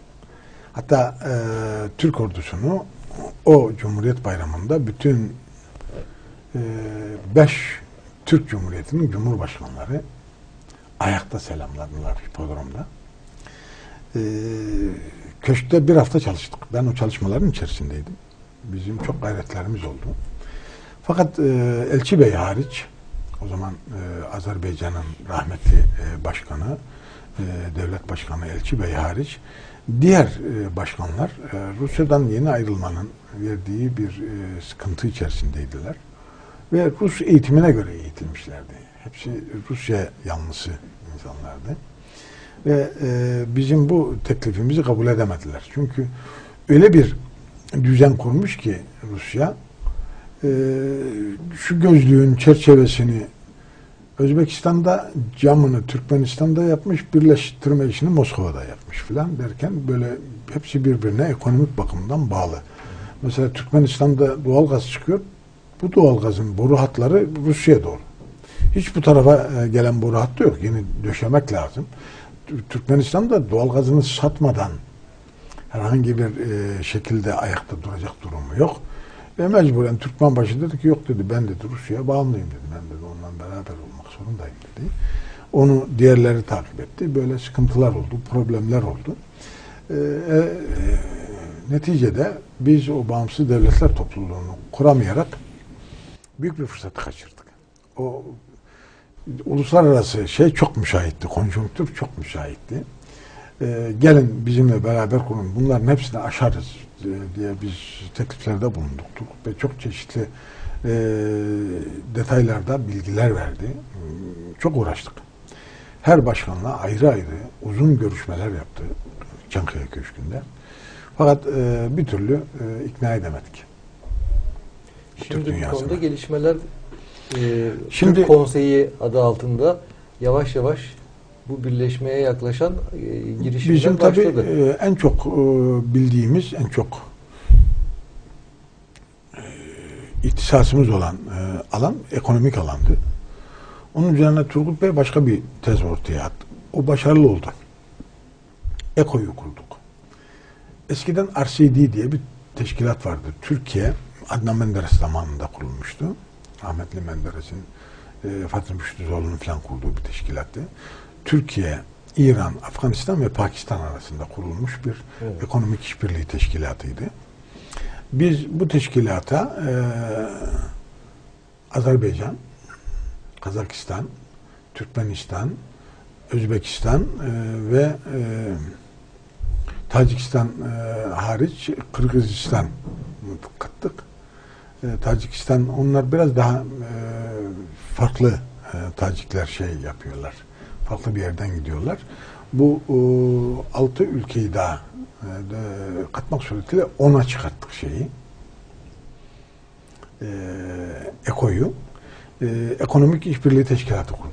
Hatta e, Türk ordusunu o Cumhuriyet Bayramı'nda bütün e, beş Türk Cumhuriyeti'nin Cumhurbaşkanları ayakta selamladılar hipodromda. E, köşkte bir hafta çalıştık. Ben o çalışmaların içerisindeydim. Bizim çok gayretlerimiz oldu. Fakat e, Elçi Bey hariç, o zaman e, Azerbaycan'ın rahmetli e, başkanı, e, devlet başkanı Elçi Bey hariç, diğer e, başkanlar e, Rusya'dan yeni ayrılmanın verdiği bir e, sıkıntı içerisindeydiler. Ve Rus eğitimine göre eğitilmişlerdi. Hepsi Rusya yanlısı insanlardı. Ve e, bizim bu teklifimizi kabul edemediler. Çünkü öyle bir düzen kurmuş ki Rusya, e, şu gözlüğün çerçevesini Özbekistan'da, camını Türkmenistan'da yapmış, birleştirme işini Moskova'da yapmış filan derken böyle hepsi birbirine ekonomik bakımdan bağlı. Mesela Türkmenistan'da doğalgaz çıkıyor. Bu doğalgazın boru hatları Rusya'ya doğru. Hiç bu tarafa gelen boru hattı yok. Yeni döşemek lazım. Türkmenistan'da doğalgazını satmadan herhangi bir e, şekilde ayakta duracak durumu yok. Ve mecburen Türkmenbaşı dedi ki yok dedi, ben dedi Rusya'ya bağımlıyım dedi. Ben dedi onunla beraber olmak zorundayım dedi. Onu diğerleri takip etti. Böyle sıkıntılar oldu, problemler oldu. E, e, neticede biz o bağımsız devletler topluluğunu kuramayarak büyük bir fırsatı kaçırdık. O uluslararası şey çok müsaitti, konjonktür çok müsaitti. Ee, gelin bizimle beraber kurun, bunların hepsini aşarız e, diye biz tekliflerde bulunduk ve çok çeşitli e, detaylarda bilgiler verdi. Çok uğraştık. Her başkanla ayrı ayrı uzun görüşmeler yaptı Çankaya Köşkü'nde. Fakat e, bir türlü e, ikna edemedik. Şimdi bu konuda gelişmeler e, Şimdi, Türk Konseyi adı altında yavaş yavaş bu birleşmeye yaklaşan e, girişimler bizim başladı. Tabii, e, en çok e, bildiğimiz, en çok e, ihtisasımız olan e, alan ekonomik alandı. Onun üzerine Turgut Bey başka bir tez ortaya attı. O başarılı oldu. EKO'yu kurduk. Eskiden R C D diye bir teşkilat vardı. Türkiye, Adnan Menderes zamanında kurulmuştu. Rahmetli Menderes'in, e, Fatih Müştüzoğlu'nun falan kurduğu bir teşkilattı. Türkiye, İran, Afganistan ve Pakistan arasında kurulmuş bir evet. ekonomik işbirliği teşkilatıydı. Biz bu teşkilata e, Azerbaycan, Kazakistan, Türkmenistan, Özbekistan e, ve e, Tacikistan e, hariç Kırgızistan kattık. E, Tacikistan, onlar biraz daha e, farklı e, Tacikler şey yapıyorlar. Farklı bir yerden gidiyorlar. Bu e, altı ülkeyi daha e, de, katmak suretiyle ona çıkarttık şeyi. E, EKO'yu. E, ekonomik işbirliği teşkilatı kurduk.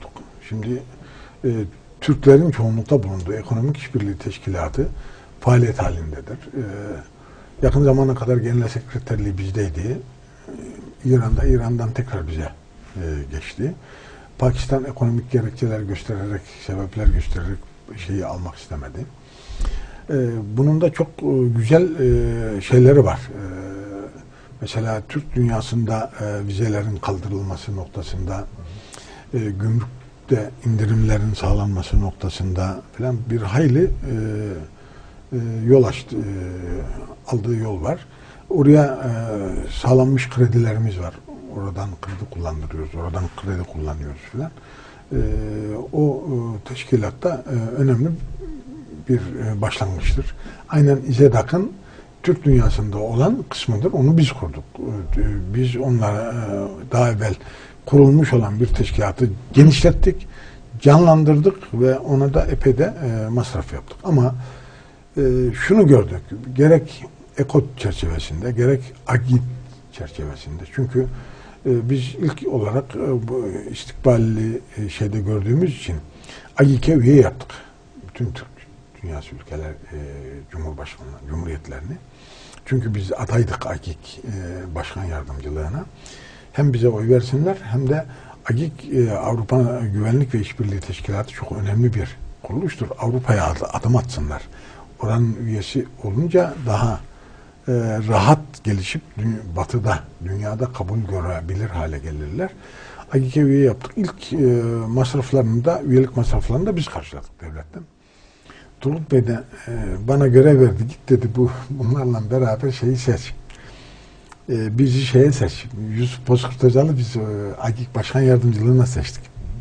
Şimdi e, Türklerin çoğunlukta bulunduğu Ekonomik İşbirliği Teşkilatı faaliyet halindedir. E, yakın zamana kadar genel sekreterliği bizdeydi. E, İran'da, İran'dan tekrar bize e, geçti. Pakistan ekonomik gerekçeler göstererek, sebepler göstererek şeyi almak istemedi. E, bunun da çok e, güzel e, şeyleri var. E, mesela Türk dünyasında e, vizelerin kaldırılması noktasında, e, gümrükte indirimlerin sağlanması noktasında falan bir hayli e, e, yol açtı, e, aldığı yol var. Oraya e, sağlanmış kredilerimiz var. Oradan kredi kullandırıyoruz, oradan kredi kullanıyoruz filan. E, o e, teşkilatta e, önemli bir e, başlangıçtır. Aynen İZEDAK'ın Türk dünyasında olan kısmıdır. Onu biz kurduk. E, biz onlara e, daha evvel kurulmuş olan bir teşkilatı genişlettik, canlandırdık ve ona da epey de e, masraf yaptık. Ama e, şunu gördük, gerek EKOT çerçevesinde, gerek AGİ çerçevesinde. Çünkü e, biz ilk olarak e, bu istikballi e, şeyde gördüğümüz için AGİK'e üye yaptık. Bütün Türk dünyası ülkeler e, Cumhurbaşkanlığı, Cumhuriyetlerini. Çünkü biz adaydık AGİK e, başkan yardımcılığına. Hem bize oy versinler hem de AGİK e, Avrupa Güvenlik ve İşbirliği Teşkilatı çok önemli bir kuruluştur. Avrupa'ya adım atsınlar. Oranın üyesi olunca daha e, rahat gelişip dü- batıda, dünyada kabul görebilir hale gelirler. AGİK'e üye yaptık. İlk e, masraflarını da, üyelik masraflarını da biz karşıladık devletten. Turgut Bey de e, bana görev verdi. Git dedi, bu bunlarla beraber şeyi seç. E, bizi şeye seç. Yusuf Bozkurt Öcalı biz e, AGİK Başkan Yardımcılığına seçtik.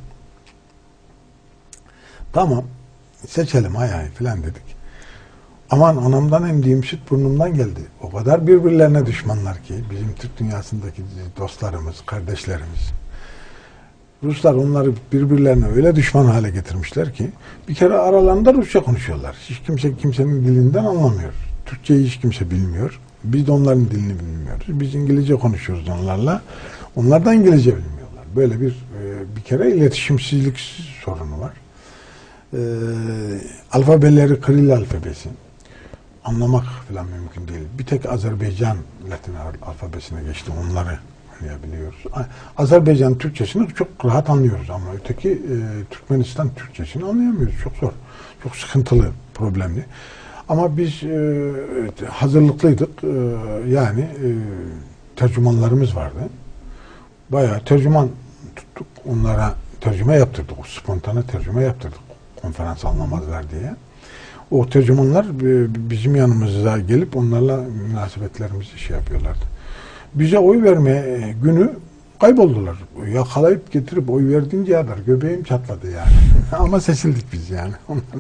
Tamam. Seçelim hay hay filan dedik. Aman anamdan emdiğim süt burnumdan geldi. O kadar birbirlerine düşmanlar ki bizim Türk dünyasındaki dostlarımız, kardeşlerimiz. Ruslar onları birbirlerine öyle düşman hale getirmişler ki bir kere aralarında Rusça konuşuyorlar. Hiç kimse kimsenin dilinden anlamıyor. Türkçeyi hiç kimse bilmiyor. Biz de onların dilini bilmiyoruz. Biz İngilizce konuşuyoruz onlarla. Onlar da İngilizce bilmiyorlar. Böyle bir bir kere iletişimsizlik sorunu var. E, alfabeleri Kiril alfabesi. Anlamak falan mümkün değil. Bir tek Azerbaycan Latin alfabesine geçti. Onları anlayabiliyoruz. Azerbaycan Türkçesini çok rahat anlıyoruz ama öteki e, Türkmenistan Türkçesini anlayamıyoruz. Çok zor. Çok sıkıntılı, problemli. Ama biz e, hazırlıklıydık. E, yani e, tercümanlarımız vardı. Bayağı tercüman tuttuk. Onlara tercüme yaptırdık. O spontane tercüme yaptırdık. Konferans anlamazlar diye. O tercümanlar bizim yanımıza gelip onlarla münasebetlerimizi şey yapıyorlardı. Bize oy verme günü kayboldular. Yakalayıp getirip oy verdiğince kadar göbeğim çatladı yani. Ama seçildik biz yani.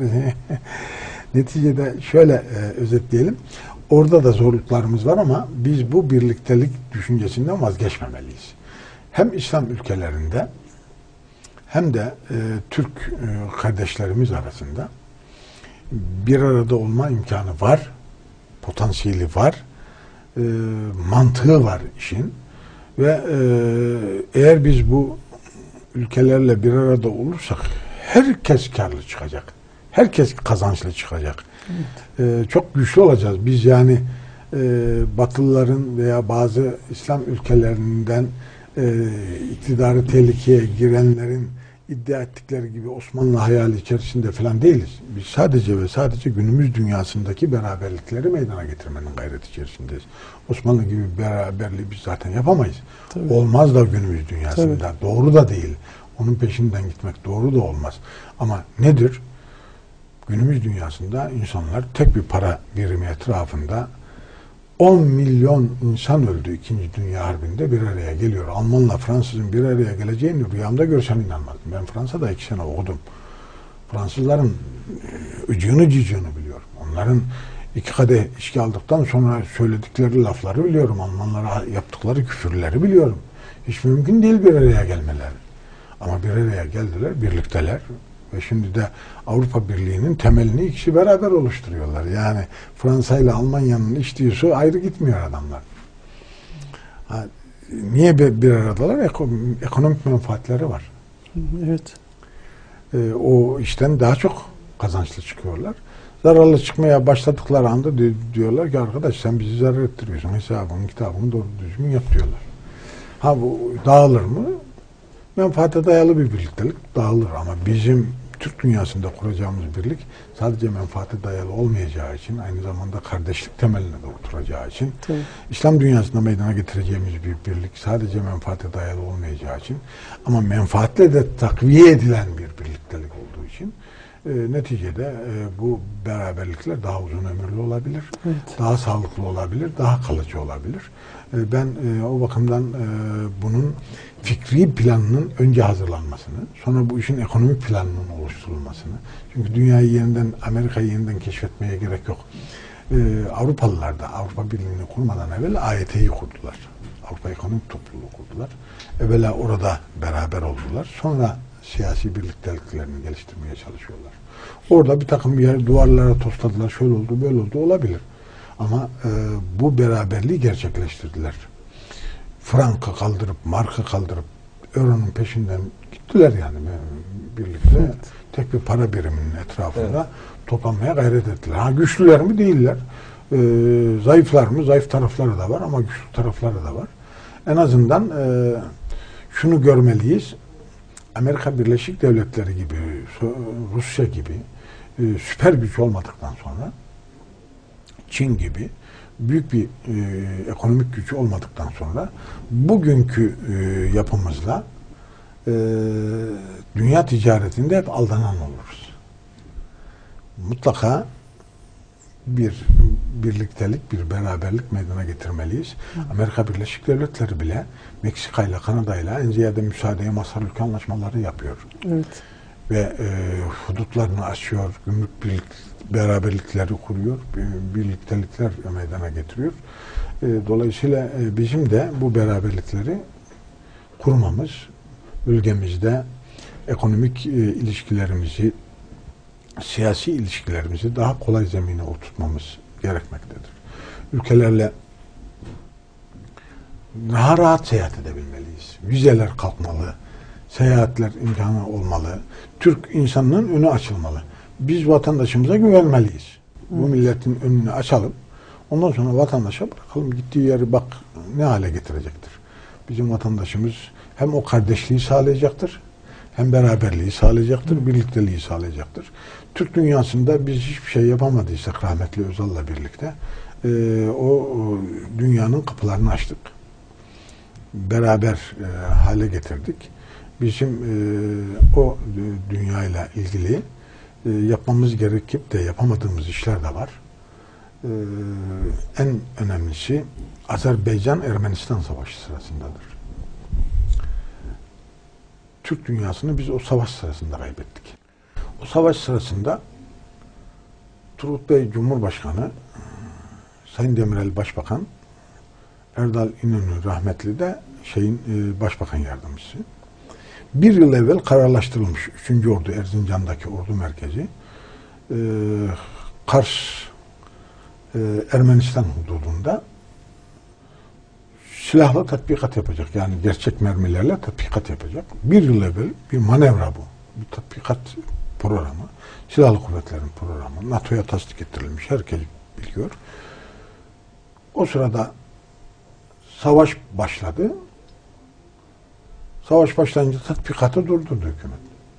Neticede şöyle e, özetleyelim. Orada da zorluklarımız var ama biz bu birliktelik düşüncesinden vazgeçmemeliyiz. Hem İslam ülkelerinde hem de e, Türk e, kardeşlerimiz arasında bir arada olma imkanı var, potansiyeli var, e, mantığı var işin ve e, eğer biz bu ülkelerle bir arada olursak herkes karlı çıkacak, herkes kazançlı çıkacak. Evet. E, çok güçlü olacağız. Biz yani e, Batılıların veya bazı İslam ülkelerinden e, iktidarı tehlikeye girenlerin iddia ettikleri gibi Osmanlı hayali içerisinde falan değiliz. Biz sadece ve sadece günümüz dünyasındaki beraberlikleri meydana getirmenin gayreti içerisindeyiz. Osmanlı gibi beraberliği biz zaten yapamayız. Tabii. Olmaz da günümüz dünyasında. Tabii. Doğru da değil. Onun peşinden gitmek doğru da olmaz. Ama nedir? Günümüz dünyasında insanlar tek bir para birimi etrafında on milyon insan öldü İkinci Dünya Harbi'nde bir araya geliyor. Almanla Fransız'ın bir araya geleceğini rüyamda görsem inanmadım. Ben Fransa'da iki sene okudum. Fransızların ıcığını cicığını biliyorum. Onların iki kadeh içki aldıktan sonra söyledikleri lafları biliyorum. Almanlara yaptıkları küfürleri biliyorum. Hiç mümkün değil bir araya gelmeleri. Ama bir araya geldiler, birlikteler. Ve şimdi de Avrupa Birliği'nin temelini ikisi beraber oluşturuyorlar. Yani Fransa ile Almanya'nın içtiği su ayrı gitmiyor adamlar. Ha, niye bir aradalar? Eko, ekonomik menfaatleri var. Evet. e, o işten daha çok kazançlı çıkıyorlar. Zararlı çıkmaya başladıkları anda diyorlar ki arkadaş sen bizi zarar ettiriyorsun. Hesabını, kitabını doğru düzgün yap diyorlar. Ha bu dağılır mı? Menfaate dayalı bir birliktelik dağılır ama bizim Türk dünyasında kuracağımız birlik sadece menfaate dayalı olmayacağı için, aynı zamanda kardeşlik temeline de oturacağı için, Tabii. İslam İslam dünyasında meydana getireceğimiz bir birlik sadece menfaate dayalı olmayacağı için ama menfaatle de takviye edilen bir birliktelik olduğu için e, neticede e, bu beraberlikler daha uzun ömürlü olabilir, evet. daha sağlıklı olabilir, daha kalıcı olabilir. E, ben e, o bakımdan e, bunun fikri planının önce hazırlanmasını, sonra bu işin ekonomik planının oluşturulmasını, çünkü dünyayı yeniden, Amerika'yı yeniden keşfetmeye gerek yok. Ee, Avrupalılar da Avrupa Birliği'ni kurmadan evvel A Y T'yi kurdular. Avrupa Ekonomik Topluluğu kurdular. Evvela orada beraber oldular. Sonra siyasi birlikteliklerini geliştirmeye çalışıyorlar. Orada bir takım yer duvarlara tosladılar. Şöyle oldu, böyle oldu olabilir. Ama e, bu beraberliği gerçekleştirdiler. Frank'ı kaldırıp, mark'ı kaldırıp euronun peşinden gittiler yani birlikte. Evet. Tek bir para biriminin etrafında evet. toplanmaya gayret ettiler. Ha güçlüler mi? Değiller. Ee, zayıflar mı? Zayıf tarafları da var ama güçlü tarafları da var. En azından e, şunu görmeliyiz. Amerika Birleşik Devletleri gibi, Rusya gibi e, süper güç olmadıktan sonra Çin gibi büyük bir e, ekonomik gücü olmadıktan sonra bugünkü e, yapımızla e, dünya ticaretinde hep aldanan oluruz. Mutlaka bir birliktelik, bir beraberlik meydana getirmeliyiz. Hı. Amerika Birleşik Devletleri bile Meksika ile Kanada ile en ziyade müsaadeye mazhar ülke anlaşmaları yapıyor. Evet. Ve e, hudutlarını aşıyor, gümrük birlik, beraberlikleri kuruyor, birliktelikler meydana getiriyor. E, dolayısıyla e, bizim de bu beraberlikleri kurmamız, ülkemizde ekonomik e, ilişkilerimizi, siyasi ilişkilerimizi daha kolay zemine oturtmamız gerekmektedir. Ülkelerle daha rahat seyahat edebilmeliyiz. Vizeler kalkmalı, seyahatler imkanı olmalı. Türk insanının önü açılmalı. Biz vatandaşımıza güvenmeliyiz. Evet. Bu milletin önünü açalım. Ondan sonra vatandaşa bırakalım. Gittiği yeri bak ne hale getirecektir. Bizim vatandaşımız hem o kardeşliği sağlayacaktır, hem beraberliği sağlayacaktır, birlikteliği sağlayacaktır. Türk dünyasında biz hiçbir şey yapamadıysak rahmetli Özal'la birlikte e, o, o dünyanın kapılarını açtık. Beraber e, hale getirdik. Bizim e, o dünyayla ilgili e, yapmamız gerekip de yapamadığımız işler de var. E, en önemlisi Azerbaycan-Ermenistan Savaşı sırasındadır. Türk dünyasını biz o savaş sırasında kaybettik. O savaş sırasında Turgut Bey Cumhurbaşkanı, Sayın Demirel Başbakan, Erdal İnönü rahmetli de şeyin e, Başbakan Yardımcısı. Bir yıl evvel kararlaştırılmış üçüncü Ordu Erzincan'daki ordu merkezi e, Kars e, Ermenistan hududunda silahla tatbikat yapacak. Yani gerçek mermilerle tatbikat yapacak. Bir yıl evvel bir manevra bu. Bir tatbikat programı. Silahlı kuvvetlerin programı. NATO'ya tasdik ettirilmiş. Herkes biliyor. O sırada savaş başladı. Savaş başlayınca tatbikatı durdurdu hükümet.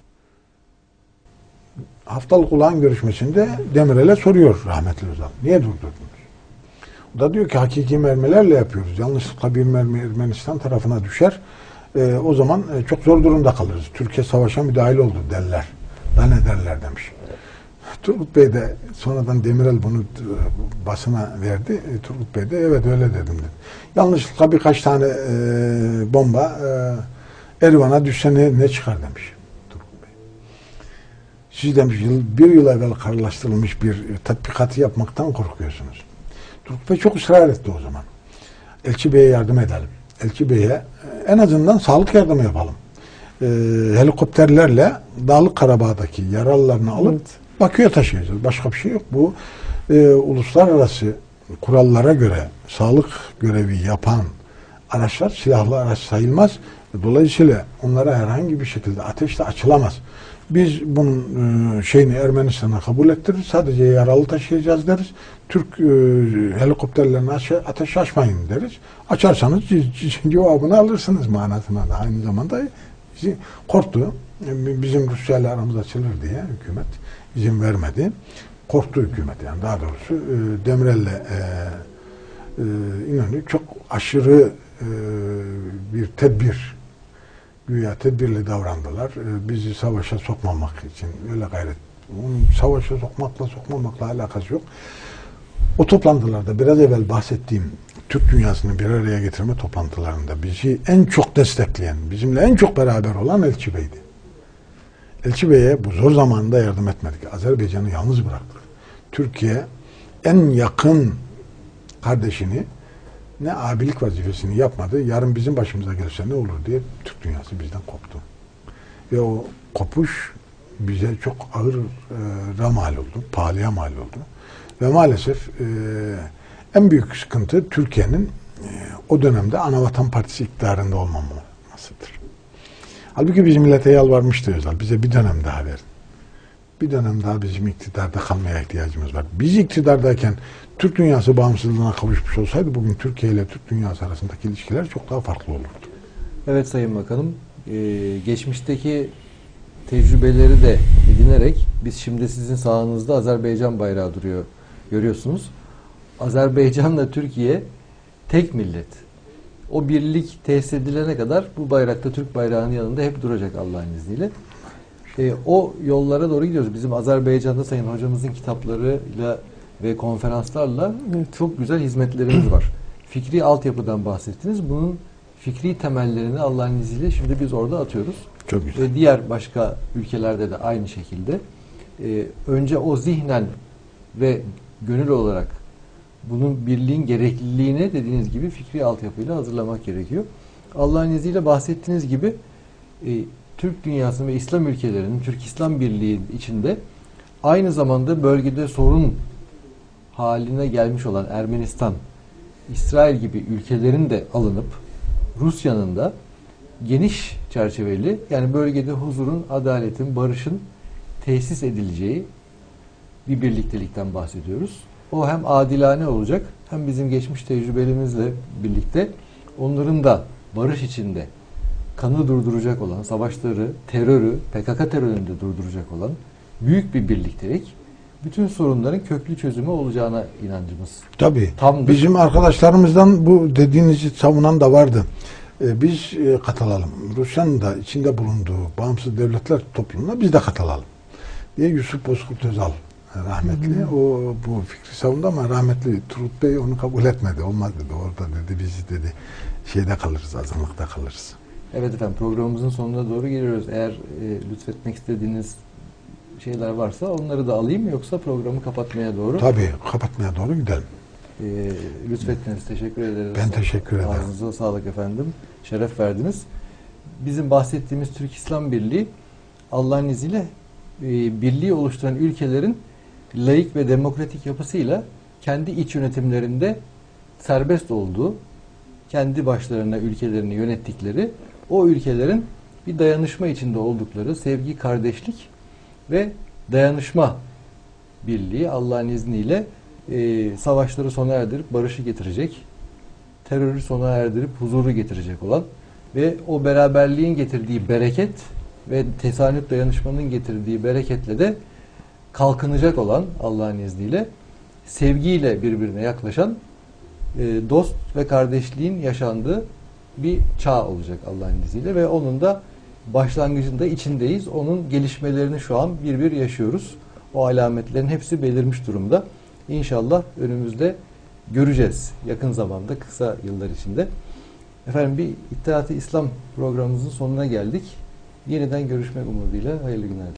Haftalık olağan görüşmesinde Demirel'e soruyor rahmetli Özal. Niye durdurdunuz? O da diyor ki hakiki mermilerle yapıyoruz. Yanlışlıkla bir mermi Ermenistan tarafına düşer. E, o zaman e, çok zor durumda kalırız. Türkiye savaşa müdahil oldu derler. Daha ne derler demiş. Turgut Bey de sonradan Demirel bunu e, basına verdi. E, Turgut Bey de evet öyle dedim dedi. Yanlışlıkla birkaç tane e, bomba e, Erivan'a düşse ne, ne çıkar demiş Turgut Bey. Siz demiş yıl, bir yıl evvel kararlaştırılmış bir tatbikatı yapmaktan korkuyorsunuz. Turgut Bey çok ısrar etti o zaman. Elçi Bey'e yardım edelim. Elçi Bey'e en azından sağlık yardımı yapalım. Ee, helikopterlerle Dağlık Karabağ'daki yaralılarını alıp evet. Bakü'ye taşıyacağız. Başka bir şey yok. Bu e, uluslararası kurallara göre sağlık görevi yapan araçlar silahlı araç sayılmaz. Dolayısıyla onlara herhangi bir şekilde ateşle açılamaz. Biz bunun e, şeyini Ermenistan'a kabul ettiririz. Sadece yaralı taşıyacağız deriz. Türk e, helikopterlerine aşa- ateş açmayın deriz. Açarsanız ce- cevabını alırsınız manasına da. Aynı zamanda bizi korktu. E, Bizim Rusya ile aramız açılır diye hükümet izin vermedi. Korktu hükümet yani daha doğrusu. E, Demirel'le e, e, İnönü çok aşırı e, bir tedbir güya tedbirli davrandılar. Ee, bizi savaşa sokmamak için öyle gayret. Onun savaşa sokmakla sokmamakla alakası yok. O toplantılarda biraz evvel bahsettiğim Türk dünyasını bir araya getirme toplantılarında bizi en çok destekleyen, bizimle en çok beraber olan Elçi Bey'di. Elçi Bey'e bu zor zamanında yardım etmedik. Azerbaycan'ı yalnız bıraktık. Türkiye en yakın kardeşini ne abilik vazifesini yapmadı. Yarın bizim başımıza gelse ne olur diye Türk dünyası bizden koptu. Ve o kopuş bize çok ağır e, mal oldu. Pahalıya mal oldu. Ve maalesef e, en büyük sıkıntı Türkiye'nin e, o dönemde Anavatan Partisi iktidarında olmamasıdır. Halbuki biz millete yalvarmıştı Özal. Bize bir dönem daha verin. Bir dönem daha bizim iktidarda kalmaya ihtiyacımız var. Biz iktidardayken Türk dünyası bağımsızlığına kavuşmuş olsaydı bugün Türkiye ile Türk dünyası arasındaki ilişkiler çok daha farklı olurdu. Evet Sayın Bakanım, ee, geçmişteki tecrübeleri de edinerek biz şimdi sizin sağınızda Azerbaycan bayrağı duruyor, görüyorsunuz. Azerbaycan'la Türkiye tek millet. O birlik tesis edilene kadar bu bayrakta Türk bayrağının yanında hep duracak Allah'ın izniyle. E, o yollara doğru gidiyoruz. Bizim Azerbaycan'da Sayın Hocamızın kitaplarıyla ve konferanslarla Evet. çok güzel hizmetlerimiz var. Fikri altyapıdan bahsettiniz. Bunun fikri temellerini Allah'ın izniyle şimdi biz orada atıyoruz. Çok güzel. Ve diğer başka ülkelerde de aynı şekilde. E, önce o zihnen ve gönül olarak bunun birliğin gerekliliğini dediğiniz gibi fikri altyapıyla hazırlamak gerekiyor. Allah'ın izniyle bahsettiğiniz gibi e, Türk dünyasının ve İslam ülkelerinin, Türk-İslam Birliği içinde aynı zamanda bölgede sorun haline gelmiş olan Ermenistan, İsrail gibi ülkelerin de alınıp Rusya'nın da geniş çerçeveli, yani bölgede huzurun, adaletin, barışın tesis edileceği bir birliktelikten bahsediyoruz. O hem adilane olacak, hem bizim geçmiş tecrübelerimizle birlikte onların da barış içinde kanı durduracak olan, savaşları, terörü, P K K terörünü de durduracak olan büyük bir birliktelik, bütün sorunların köklü çözümü olacağına inancımız. Tabii. Tamdır. Bizim arkadaşlarımızdan bu dediğinizi savunan da vardı. Ee, biz e, katılalım. Rusya'nın da içinde bulunduğu bağımsız devletler topluluğuna biz de katılalım diye Yusuf Bozkurt Özal rahmetli. Hı hı. O bu fikri savundu ama rahmetli Turut Bey onu kabul etmedi. Olmaz dedi. Orada dedi biz dedi şeyde kalırız, azınlıkta kalırız. Evet efendim, programımızın sonuna doğru geliyoruz. Eğer e, lütfetmek istediğiniz şeyler varsa onları da alayım, yoksa programı kapatmaya doğru. Tabii, kapatmaya doğru gidelim. E, lütfettiniz. Teşekkür ederiz. Ben teşekkür ederim. Ağzınıza sağlık efendim. Şeref verdiniz. Bizim bahsettiğimiz Türk-İslam Birliği, Allah'ın izniyle e, birliği oluşturan ülkelerin laik ve demokratik yapısıyla kendi iç yönetimlerinde serbest olduğu, kendi başlarına ülkelerini yönettikleri, o ülkelerin bir dayanışma içinde oldukları, sevgi, kardeşlik ve dayanışma birliği, Allah'ın izniyle e, savaşları sona erdirip barışı getirecek, terörü sona erdirip huzuru getirecek olan ve o beraberliğin getirdiği bereket ve tesanüt dayanışmanın getirdiği bereketle de kalkınacak olan, Allah'ın izniyle sevgiyle birbirine yaklaşan, dost ve kardeşliğin yaşandığı bir çağ olacak Allah'ın izniyle ve onun da başlangıcında içindeyiz. Onun gelişmelerini şu an bir bir yaşıyoruz. O alametlerin hepsi belirmiş durumda. İnşallah önümüzde göreceğiz yakın zamanda, kısa yıllar içinde. Efendim, bir İttihat-ı İslam programımızın sonuna geldik. Yeniden görüşmek umuduyla hayırlı günler.